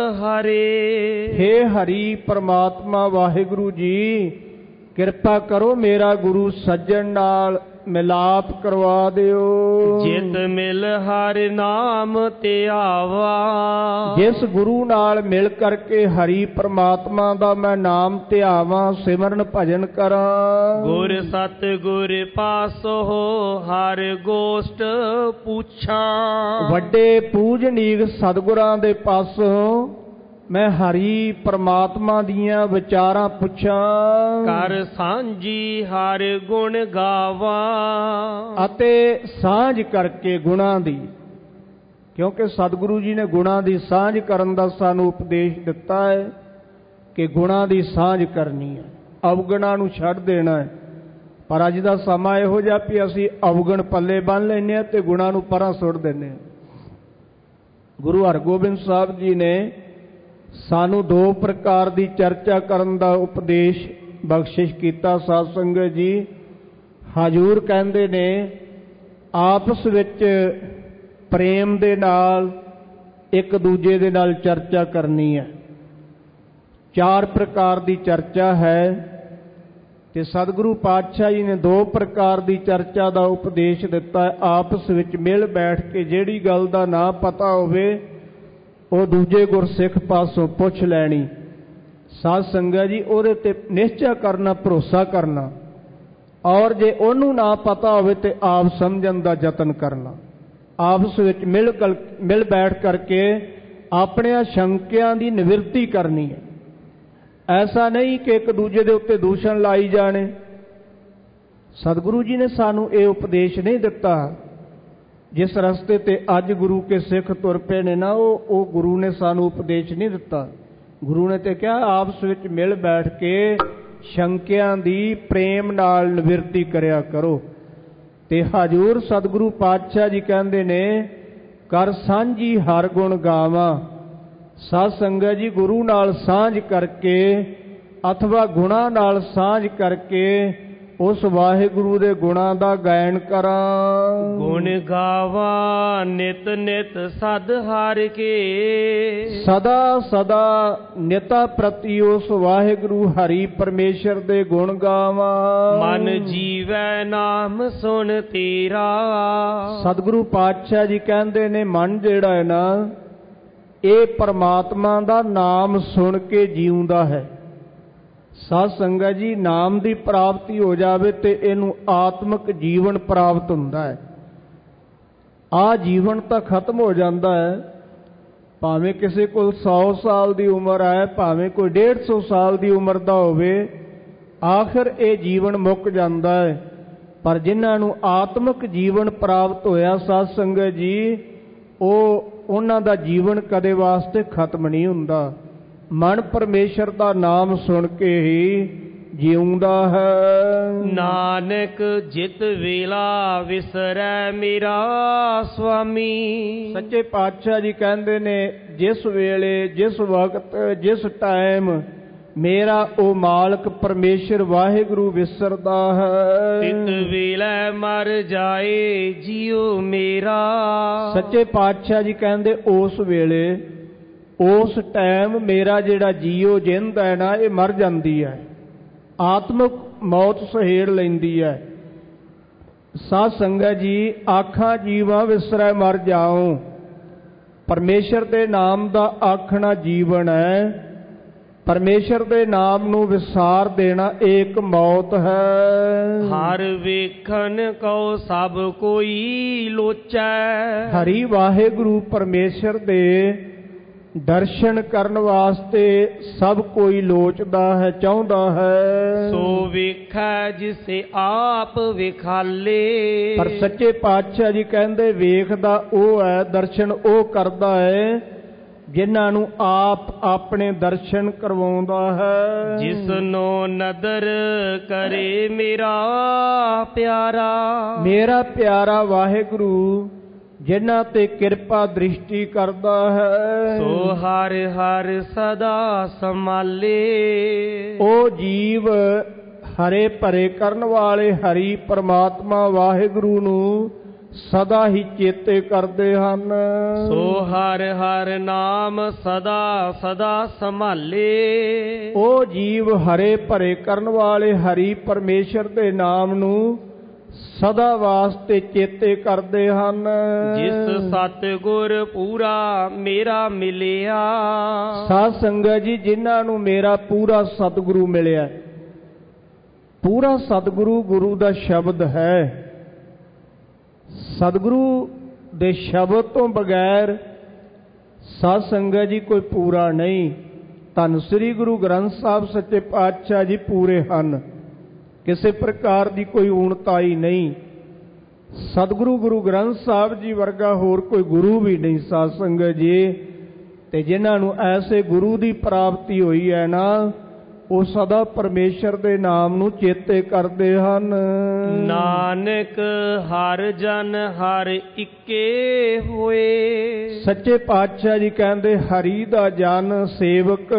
A: ਹਰੇ।
B: ਹੇ ਹਰੀ ਪਰਮਾਤਮਾ ਵਾਹਿਗੁਰੂ ਜੀ, ਕਿਰਪਾ ਕਰੋ ਮੇਰਾ ਗੁਰੂ ਸੱਜਣ ਨਾਲ ਮਿਲਾਪ ਕਰਵਾ ਦਿਓ।
A: ਜਿਤ ਮਿਲ ਹਰ ਨਾਮ ਧਿਆਵਾ।
B: ਜਿਸ ਗੁਰੂ ਨਾਲ ਮਿਲ ਕਰਕੇ ਹਰੀ ਪਰਮਾਤਮਾ ਦਾ ਮੈਂ ਨਾਮ ਧਿਆਵਾਂ, ਸਿਮਰਨ ਭਜਨ ਕਰਾਂ। ਗੁਰ
A: ਸਤ ਗੁਰ ਪਾਸੋ ਹਰ ਗੋਸ਼ਟ ਪੁੱਛਾਂ।
B: ਵੱਡੇ ਪੂਜਨੀਕ ਸਤਿਗੁਰਾਂ ਦੇ ਪਾਸੋਂ ਮੈਂ ਹਰੀ ਪਰਮਾਤਮਾ ਦੀਆਂ ਵਿਚਾਰਾਂ ਪੁੱਛਾਂ।
A: ਕਰ ਸਾਂਝੀ ਹਰ ਗੁਣ ਗਾਵਾਂ।
B: ਅਤੇ ਸਾਂਝ ਕਰਕੇ ਗੁਣਾਂ ਦੀ, ਕਿਉਂਕਿ ਸਤਿਗੁਰੂ ਜੀ ਨੇ ਗੁਣਾਂ ਦੀ ਸਾਂਝ ਕਰਨ ਦਾ ਸਾਨੂੰ ਉਪਦੇਸ਼ ਦਿੱਤਾ ਹੈ ਕਿ ਗੁਣਾਂ ਦੀ ਸਾਂਝ ਕਰਨੀ ਹੈ, ਅਵਗੁਣਾਂ ਨੂੰ ਛੱਡ ਦੇਣਾ ਹੈ। ਪਰ ਅੱਜ ਦਾ ਸਮਾਂ ਇਹੋ ਜਿਹਾ ਵੀ ਅਸੀਂ ਅਵਗੁਣ ਪੱਲੇ ਬੰਨ੍ਹ ਲੈਂਦੇ ਹਾਂ ਤੇ ਗੁਣਾਂ ਨੂੰ ਪਰਾਂ ਸੁੱਟ ਦਿੰਦੇ ਹਾਂ। ਗੁਰੂ ਹਰਗੋਬਿੰਦ ਸਾਹਿਬ ਜੀ ਨੇ ਸਾਨੂੰ ਦੋ ਪ੍ਰਕਾਰ ਦੀ ਚਰਚਾ ਕਰਨ ਦਾ ਉਪਦੇਸ਼ ਬਖਸ਼ਿਸ਼ ਕੀਤਾ। ਸਾਧ ਸੰਗਤ ਜੀ, ਹਜ਼ੂਰ ਕਹਿੰਦੇ ਨੇ ਆਪਸ ਵਿੱਚ ਪ੍ਰੇਮ ਦੇ ਨਾਲ ਇੱਕ ਦੂਜੇ ਦੇ ਨਾਲ ਚਰਚਾ ਕਰਨੀ ਹੈ। ਚਾਰ ਪ੍ਰਕਾਰ ਦੀ ਚਰਚਾ ਹੈ ਤੇ ਸਤਿਗੁਰੂ ਪਾਤਸ਼ਾਹ ਜੀ ਨੇ ਦੋ ਪ੍ਰਕਾਰ ਦੀ ਚਰਚਾ ਦਾ ਉਪਦੇਸ਼ ਦਿੱਤਾ ਹੈ। ਆਪਸ ਵਿੱਚ ਮਿਲ ਬੈਠ ਕੇ ਜਿਹੜੀ ਗੱਲ ਦਾ ਨਾ ਪਤਾ ਹੋਵੇ ਉਹ ਦੂਜੇ ਗੁਰਸਿੱਖ ਪਾਸੋਂ ਪੁੱਛ ਲੈਣੀ। ਸਾਧ ਸੰਗਤ ਜੀ, ਉਹਦੇ ਤੇ ਨਿਸ਼ਚਾ ਕਰਨਾ, ਭਰੋਸਾ ਕਰਨਾ, ਔਰ ਜੇ ਉਹਨੂੰ ਨਾ ਪਤਾ ਹੋਵੇ ਤੇ ਆਪ ਸਮਝਣ ਦਾ ਯਤਨ ਕਰਨਾ। ਆਪਸ ਵਿੱਚ ਮਿਲ ਕਲ ਮਿਲ ਬੈਠ ਕਰਕੇ ਆਪਣੀਆਂ ਸ਼ੰਕਿਆਂ ਦੀ ਨਿਵਰਤੀ ਕਰਨੀ ਹੈ। ਐਸਾ ਨਹੀਂ ਕਿ ਇੱਕ ਦੂਜੇ ਦੇ ਉੱਤੇ ਦੂਸ਼ਣ ਲਾਈ ਜਾਣੇ। ਸਤਿਗੁਰੂ ਜੀ ਨੇ ਸਾਨੂੰ ਇਹ ਉਪਦੇਸ਼ ਨਹੀਂ ਦਿੱਤਾ। ਜਿਸ ਰਸਤੇ ਤੇ ਅੱਜ ਗੁਰੂ ਕੇ ਸਿੱਖ ਤੁਰ ਪਏ ਨੇ ਨਾ, ਉਹ ਉਹ ਗੁਰੂ ਨੇ ਸਾਨੂੰ ਉਪਦੇਸ਼ ਨਹੀਂ ਦਿੱਤਾ। ਗੁਰੂ ਨੇ ਤੇ ਕਿਹਾ ਆਪਸ ਵਿੱਚ ਮਿਲ ਬੈਠ ਕੇ ਸ਼ੰਕਿਆਂ ਦੀ ਪ੍ਰੇਮ ਨਾਲ ਨਿਵਰਤੀ ਕਰਿਆ ਕਰੋ। ਤੇ ਹਜ਼ੂਰ ਸਤਿਗੁਰੂ ਪਾਤਸ਼ਾਹ ਜੀ ਕਹਿੰਦੇ ਨੇ, ਕਰ ਸਾਂਝੀ ਹਰ ਗੁਣ ਗਾਵਾਂ। ਸਾਧ ਸੰਗਤ ਜੀ, ਗੁਰੂ ਨਾਲ ਸਾਂਝ ਕਰਕੇ ਅਥਵਾ ਗੁਣਾਂ ਨਾਲ ਸਾਂਝ ਕਰਕੇ ਉਸ ਵਾਹਿਗੁਰੂ ਦੇ ਗੁਣਾਂ ਦਾ ਗਾਇਨ ਕਰਾਂ।
A: ਗੁਣ ਗਾਵਾਂ ਨਿਤ ਨਿਤ ਸਦ ਹਰ ਕੇ।
B: ਸਦਾ ਸਦਾ ਨਿਤਾ ਪ੍ਰਤੀ ਉਸ ਵਾਹਿਗੁਰੂ ਹਰੀ ਪਰਮੇਸ਼ਰ ਦੇ ਗੁਣ ਗਾਵਾਂ।
A: ਮਨ ਜੀਵੈ ਨਾਮ ਸੁਣ ਤੇਰਾ।
B: ਸਤਿਗੁਰੂ ਪਾਤਸ਼ਾਹ ਜੀ ਕਹਿੰਦੇ ਨੇ, ਮਨ ਜਿਹੜਾ ਹੈ ਨਾ, ਇਹ ਪਰਮਾਤਮਾ ਦਾ ਨਾਮ ਸੁਣ ਕੇ ਜੀਉਂਦਾ ਹੈ। ਸਾਧ ਸੰਗਤ ਜੀ, ਨਾਮ ਦੀ ਪ੍ਰਾਪਤੀ ਹੋ ਜਾਵੇ ਤੇ ਇਹਨੂੰ ਆਤਮਿਕ ਜੀਵਨ ਪ੍ਰਾਪਤ ਹੁੰਦਾ ਹੈ। ਆਹ ਜੀਵਨ ਤਾਂ ਖਤਮ ਹੋ ਜਾਂਦਾ ਹੈ, ਭਾਵੇਂ ਕਿਸੇ ਕੋਲ ਸੌ ਸਾਲ ਦੀ ਉਮਰ ਹੈ, ਭਾਵੇਂ ਕੋਈ ਡੇਢ ਸੌ ਸਾਲ ਦੀ ਉਮਰ ਦਾ ਹੋਵੇ, ਆਖਿਰ ਇਹ ਜੀਵਨ ਮੁੱਕ ਜਾਂਦਾ ਹੈ। ਪਰ ਜਿਨ੍ਹਾਂ ਨੂੰ ਆਤਮਿਕ ਜੀਵਨ ਪ੍ਰਾਪਤ ਹੋਇਆ ਸਾਧ ਸੰਗਤ ਜੀ, ਉਹ ਉਹਨਾਂ ਦਾ ਜੀਵਨ ਕਦੇ ਵਾਸਤੇ ਖਤਮ ਨਹੀਂ ਹੁੰਦਾ। ਮਨ ਪਰਮੇਸ਼ਰ ਦਾ ਨਾਮ ਸੁਣ ਕੇ ਹੀ ਜਿਉਂਦਾ ਹੈ।
A: ਨਾਨਕ ਜਿਤ ਵੇਲਾ ਵਿਸਰੈ ਮੇਰਾ ਸੁਆਮੀ।
B: ਸੱਚੇ ਪਾਤਸ਼ਾਹ ਜੀ ਕਹਿੰਦੇ ਨੇ, ਜਿਸ ਵੇਲੇ, ਜਿਸ ਵਕਤ, ਜਿਸ ਟਾਈਮ ਮੇਰਾ ਉਹ ਮਾਲਕ ਪਰਮੇਸ਼ਰ ਵਾਹਿਗੁਰੂ ਵਿਸਰਦਾ ਹੈ,
A: ਤਿਤ ਵੇਲੇ ਮਰ ਜਾਏ ਜੀਉ ਮੇਰਾ।
B: ਸੱਚੇ ਪਾਤਸ਼ਾਹ ਜੀ ਕਹਿੰਦੇ ਉਸ ਵੇਲੇ, ਉਸ ਟਾਈਮ ਮੇਰਾ ਜਿਹੜਾ ਜੀਉ ਜਿੰਦ ਹੈ ਨਾ, ਇਹ ਮਰ ਜਾਂਦੀ ਹੈ, ਆਤਮਿਕ ਮੌਤ ਸਹੇੜ ਲੈਂਦੀ ਹੈ। ਸਾਧ ਸੰਗਤ ਜੀ, ਆਖਾਂ ਜੀਵਾ ਵਿਸਰੈ ਮਰ ਜਾਉ। ਪਰਮੇਸ਼ਰ ਦੇ ਨਾਮ ਦਾ ਆਖਣਾ ਜੀਵਨ ਹੈ। ਪਰਮੇਸ਼ਰ ਦੇ ਨਾਮ ਨੂੰ ਵਿਸਾਰ ਦੇਣਾ ਇੱਕ ਮੌਤ ਹੈ।
A: ਹਰ ਵੇਖਣ ਕਉ ਸਭ ਕੋਈ ਲੋਚੈ।
B: ਹਰੀ ਵਾਹਿਗੁਰੂ ਪਰਮੇਸ਼ਰ ਦੇ ਦਰਸ਼ਨ ਕਰਨ ਵਾਸਤੇ ਸਭ ਕੋਈ ਲੋਚਦਾ ਹੈ, ਚਾਹੁੰਦਾ ਹੈ।
A: ਸੋ ਵੇਖੈ ਜਿਸੇ ਆਪ ਵਿਖਾਲੇ।
B: ਪਰ ਸੱਚੇ ਪਾਤਸ਼ਾਹ ਜੀ ਕਹਿੰਦੇ, ਵੇਖਦਾ ਉਹ ਹੈ, ਦਰਸ਼ਨ ਉਹ ਕਰਦਾ ਹੈ ਜਿਨ੍ਹਾਂ ਨੂੰ ਆਪ ਆਪਣੇ ਦਰਸ਼ਨ ਕਰਵਾਉਂਦਾ ਹੈ।
A: ਜਿਸਨੋ ਨਦਰ ਕਰੇ ਮੇਰਾ ਪਿਆਰਾ। ਮੇਰਾ
B: ਪਿਆਰਾ ਵਾਹਿਗੁਰੂ ਜਿਨ੍ਹਾਂ ਤੇ ਕਿਰਪਾ ਦ੍ਰਿਸ਼ਟੀ ਕਰਦਾ ਹੈ,
A: ਸੋ ਹਰ ਹਰ ਸਦਾ ਸੰਭਾਲੇ।
B: ਉਹ ਜੀਵ ਹਰੇ ਭਰੇ ਕਰਨ ਵਾਲੇ ਹਰੀ ਪਰਮਾਤਮਾ ਵਾਹਿਗੁਰੂ ਨੂੰ ਸਦਾ ਹੀ ਚੇਤੇ ਕਰਦੇ ਹਨ।
A: ਸੋ ਹਰ ਹਰ ਨਾਮ ਸਦਾ ਸਦਾ ਸੰਭਾਲੇ।
B: ਉਹ ਜੀਵ ਹਰੇ ਭਰੇ ਕਰਨ ਵਾਲੇ ਹਰੀ ਪਰਮੇਸ਼ਰ ਦੇ ਨਾਮ ਨੂੰ ਸਦਾ ਵਾਸਤੇ ਚੇਤੇ ਕਰਦੇ ਹਨ।
A: ਜਿਸ ਸਤਿਗੁਰ ਪੂਰਾ ਮੇਰਾ ਮਿਲਿਆ।
B: ਸਾਧ ਸੰਗਤ ਜੀ, ਜਿਨ੍ਹਾਂ ਨੂੰ ਮੇਰਾ ਪੂਰਾ ਸਤਿਗੁਰੂ ਮਿਲਿਆ। ਪੂਰਾ ਸਤਿਗੁਰੂ ਗੁਰੂ ਦਾ ਸ਼ਬਦ ਹੈ। ਸਤਿਗੁਰੂ ਦੇ ਸ਼ਬਦ ਤੋਂ ਬਗੈਰ ਸਾਧ ਸੰਗਤ ਜੀ ਕੋਈ ਪੂਰਾ ਨਹੀਂ। ਧੰਨ ਸ੍ਰੀ ਗੁਰੂ ਗ੍ਰੰਥ ਸਾਹਿਬ ਸੱਚੇ ਪਾਤਸ਼ਾਹ ਜੀ ਪੂਰੇ ਹਨ, ਕਿਸੇ ਪ੍ਰਕਾਰ ਦੀ ਕੋਈ ਊਣਤਾਈ ਨਹੀਂ। ਸਤਿਗੁਰੂ ਗੁਰੂ ਗ੍ਰੰਥ ਸਾਹਿਬ ਜੀ ਵਰਗਾ ਹੋਰ ਕੋਈ ਗੁਰੂ ਵੀ ਨਹੀਂ ਸਾਧ ਸੰਗਤ ਜੀ। ਤੇ ਜਿਨ੍ਹਾਂ ਨੂੰ ਐਸੇ ਗੁਰੂ ਦੀ ਪ੍ਰਾਪਤੀ ਹੋਈ ਹੈ ਨਾ, ਉਹ ਸਦਾ ਪਰਮੇਸ਼ਰ ਦੇ ਨਾਮ ਨੂੰ ਚੇਤੇ ਕਰਦੇ ਹਨ।
A: ਨਾਨਕ ਹਰ ਜਨ ਹਰ ਇੱਕੇ ਹੋਏ।
B: ਸੱਚੇ ਪਾਤਸ਼ਾਹ ਜੀ ਕਹਿੰਦੇ, ਹਰੀ ਦਾ ਜਨ ਸੇਵਕ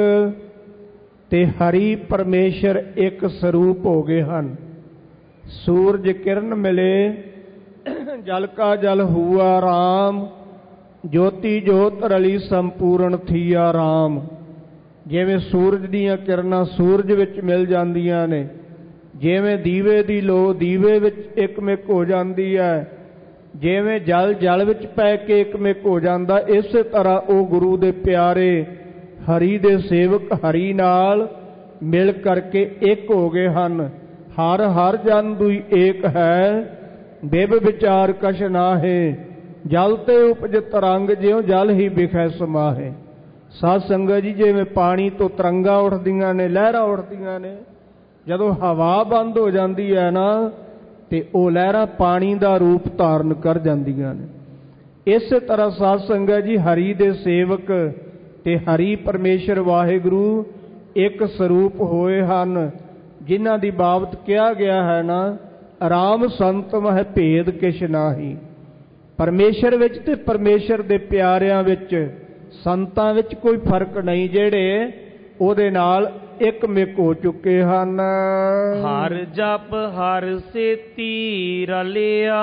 B: ਤੇ ਹਰੀ ਪਰਮੇਸ਼ਰ ਇੱਕ ਸਰੂਪ ਹੋ ਗਏ ਹਨ। ਸੂਰਜ ਕਿਰਨ ਮਿਲੇ, ਜਲ ਕਾ ਜਲ ਹੁਆ ਰਾਮ, ਜੋਤੀ ਜੋਤ ਰਲੀ ਸੰਪੂਰਨ ਥੀਆ ਰਾਮ। ਜਿਵੇਂ ਸੂਰਜ ਦੀਆਂ ਕਿਰਨਾਂ ਸੂਰਜ ਵਿੱਚ ਮਿਲ ਜਾਂਦੀਆਂ ਨੇ, ਜਿਵੇਂ ਦੀਵੇ ਦੀ ਲੋ ਦੀਵੇ ਵਿੱਚ ਇੱਕਮਿਕ ਹੋ ਜਾਂਦੀ ਹੈ, ਜਿਵੇਂ ਜਲ ਜਲ ਵਿੱਚ ਪੈ ਕੇ ਇੱਕਮਿਕ ਹੋ ਜਾਂਦਾ, ਇਸੇ ਤਰ੍ਹਾਂ ਉਹ ਗੁਰੂ ਦੇ ਪਿਆਰੇ ਹਰੀ ਦੇ ਸੇਵਕ ਹਰੀ ਨਾਲ ਮਿਲ ਕਰਕੇ ਇੱਕ ਹੋ ਗਏ ਹਨ। ਹਰ ਹਰ ਜਨ ਦੁਈ ਏਕ ਹੈ, ਬਿਬ ਵਿਚਾਰ ਕਛ ਨਾਹੇ, ਜਲ ਤੇ ਉਪਜ ਤਰੰਗ ਜਿਉ ਜਲ ਹੀ ਬਿਖੈ ਸਮਾਹੇ। ਸਾਧ ਸੰਗਤ ਜੀ, ਜਿਵੇਂ ਪਾਣੀ ਤੋਂ ਤਰੰਗਾਂ ਉੱਠਦੀਆਂ ਨੇ, ਲਹਿਰਾਂ ਉੱਠਦੀਆਂ ਨੇ, ਜਦੋਂ ਹਵਾ ਬੰਦ ਹੋ ਜਾਂਦੀ ਹੈ ਨਾ, ਤੇ ਉਹ ਲਹਿਰਾਂ ਪਾਣੀ ਦਾ ਰੂਪ ਧਾਰਨ ਕਰ ਜਾਂਦੀਆਂ ਨੇ। ਇਸੇ ਤਰ੍ਹਾਂ ਸਾਧ ਸੰਗਤ ਜੀ, ਹਰੀ ਦੇ ਸੇਵਕ ਤੇ ਹਰੀ ਪਰਮੇਸ਼ਰ ਵਾਹਿਗੁਰੂ ਇੱਕ ਸਰੂਪ ਹੋਏ ਹਨ, ਜਿਨ੍ਹਾਂ ਦੀ ਬਾਬਤ ਕਿਹਾ ਗਿਆ ਹੈ ਨਾ, ਰਾਮ ਸੰਤ ਮਹਿ ਭੇਦ ਕਿਛ ਨਾਹੀ। ਪਰਮੇਸ਼ਰ ਵਿੱਚ ਤੇ ਪਰਮੇਸ਼ਰ ਦੇ ਪਿਆਰਿਆਂ ਵਿੱਚ, ਸੰਤਾਂ ਵਿੱਚ ਕੋਈ ਫਰਕ ਨਹੀਂ, ਜਿਹੜੇ ਉਹਦੇ ਨਾਲ ਇੱਕ ਮਿਕ ਹੋ ਚੁੱਕੇ ਹਨ।
A: ਹਰ ਜਪ ਹਰ ਸੇਤੀ ਰਲਿਆ।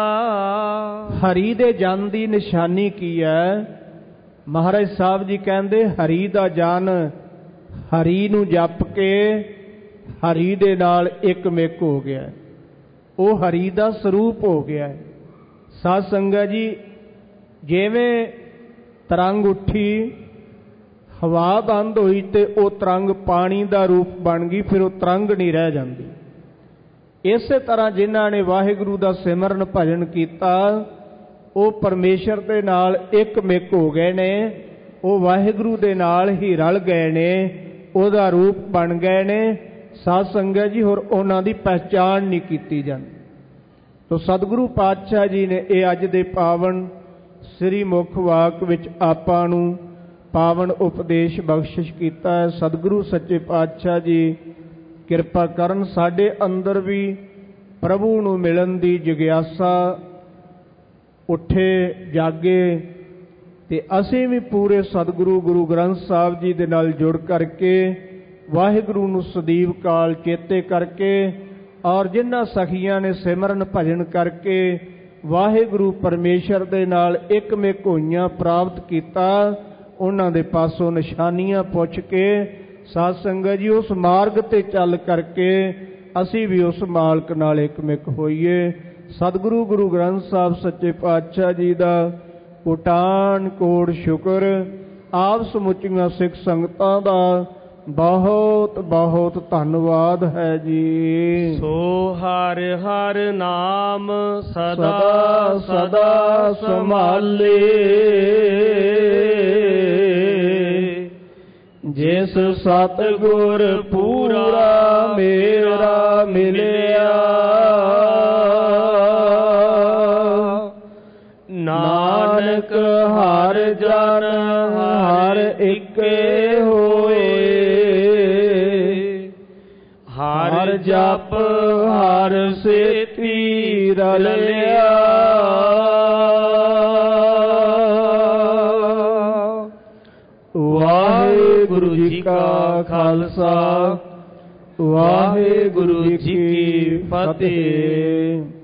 B: ਹਰੀ ਦੇ ਜਨ ਦੀ ਨਿਸ਼ਾਨੀ ਕੀ ਹੈ? ਮਹਾਰਾਜ ਸਾਹਿਬ ਜੀ ਕਹਿੰਦੇ, ਹਰੀ ਦਾ ਜਨ ਹਰੀ ਨੂੰ ਜਪ ਕੇ ਹਰੀ ਦੇ ਨਾਲ ਇੱਕ ਮਿਕ ਹੋ ਗਿਆ, ਉਹ ਹਰੀ ਦਾ ਸਰੂਪ ਹੋ ਗਿਆ। ਸਾਧ ਸੰਗਤ ਜੀ, ਜਿਵੇਂ ਤਰੰਗ ਉੱਠੀ, ਹਵਾ ਬੰਦ ਹੋਈ ਤੇ ਉਹ ਤਰੰਗ ਪਾਣੀ ਦਾ ਰੂਪ ਬਣ ਗਈ, ਫਿਰ ਉਹ ਤਰੰਗ ਨਹੀਂ ਰਹਿ ਜਾਂਦੀ। ਇਸੇ ਤਰ੍ਹਾਂ ਜਿਨ੍ਹਾਂ ਨੇ ਵਾਹਿਗੁਰੂ ਦਾ ਸਿਮਰਨ ਭਜਨ ਕੀਤਾ, ਉਹ ਪਰਮੇਸ਼ਰ ਦੇ ਨਾਲ ਇੱਕ ਮਿਕ ਹੋ ਗਏ ਨੇ। ਉਹ ਵਾਹਿਗੁਰੂ ਦੇ ਨਾਲ ਹੀ ਰਲ ਗਏ ਨੇ, ਉਹਦਾ ਰੂਪ ਬਣ ਗਏ ਨੇ। ਸਾਧ ਸੰਗਤ ਜੀ, ਹੋਰ ਉਹਨਾਂ ਦੀ ਪਹਿਚਾਣ ਨਹੀਂ ਕੀਤੀ ਜਾਂਦੀ। ਤੋ ਸਤਿਗੁਰੂ ਪਾਤਸ਼ਾਹ ਜੀ ਨੇ ਇਹ ਅੱਜ ਦੇ ਪਾਵਨ ਸ੍ਰੀ ਮੁਖ ਵਾਕ ਵਿੱਚ ਆਪਾਂ ਨੂੰ ਪਾਵਨ ਉਪਦੇਸ਼ ਬਖਸ਼ਿਸ਼ ਕੀਤਾ ਹੈ। ਸਤਿਗੁਰੂ ਸੱਚੇ ਪਾਤਸ਼ਾਹ ਜੀ ਕਿਰਪਾ ਕਰਨ, ਸਾਡੇ ਅੰਦਰ ਵੀ ਪ੍ਰਭੂ ਨੂੰ ਮਿਲਣ ਦੀ ਜਿਗਿਆਸਾ ਉੱਠੇ, ਜਾਗੇ, ਤੇ ਅਸੀਂ ਵੀ ਪੂਰੇ ਸਤਿਗੁਰੂ ਗੁਰੂ ਗ੍ਰੰਥ ਸਾਹਿਬ ਜੀ ਦੇ ਨਾਲ ਜੁੜ ਕਰਕੇ ਵਾਹਿਗੁਰੂ ਨੂੰ ਸਦੀਵ ਕਾਲ ਚੇਤੇ ਕਰਕੇ, ਔਰ ਜਿਨ੍ਹਾਂ ਸਖੀਆਂ ਨੇ ਸਿਮਰਨ ਭਜਨ ਕਰਕੇ ਵਾਹਿਗੁਰੂ ਪਰਮੇਸ਼ਰ ਦੇ ਨਾਲ ਇੱਕਮਿਕ ਹੋਈਆਂ ਪ੍ਰਾਪਤ ਕੀਤਾ, ਉਹਨਾਂ ਦੇ ਪਾਸੋਂ ਨਿਸ਼ਾਨੀਆਂ ਪੁੱਛ ਕੇ ਸਾਧ ਸੰਗਤ ਜੀ ਉਸ ਮਾਰਗ ਤੇ ਚੱਲ ਕਰਕੇ ਅਸੀਂ ਵੀ ਉਸ ਮਾਲਕ ਨਾਲ ਇੱਕਮਿਕ ਹੋਈਏ। ਸਤਿਗੁਰੂ ਗੁਰੂ ਗ੍ਰੰਥ ਸਾਹਿਬ ਸੱਚੇ ਪਾਤਸ਼ਾਹ ਜੀ ਦਾ ਕੋਟਾਨ ਕੋਟ ਸ਼ੁਕਰ, ਆਪ ਸਮੁੱਚੀਆਂ ਸਿੱਖ ਸੰਗਤਾਂ ਦਾ ਬਹੁਤ ਬਹੁਤ ਧੰਨਵਾਦ ਹੈ ਜੀ।
A: ਸੋ ਹਰ ਹਰ ਨਾਮ ਸਦਾ
B: ਸਦਾ ਸੰਭਾਲੇ, ਜਿਸ ਸਤਿਗੁਰ ਪੂਰਾ ਮੇਰਾ ਮਿਲਿਆ, ਨਾਨਕ ਹਰ ਜਨ ਹਰ ਇੱਕੇ ਹੋਏ, ਹਰ ਜਪ ਹਰ ਸੇਤੀ ਰਲਿਆ, ਵਾਹਿਗੁਰੂ ਜੀ ਕਾ ਖਾਲਸਾ, ਵਾਹਿਗੁਰੂ ਜੀ ਕੀ ਫਤਿਹ।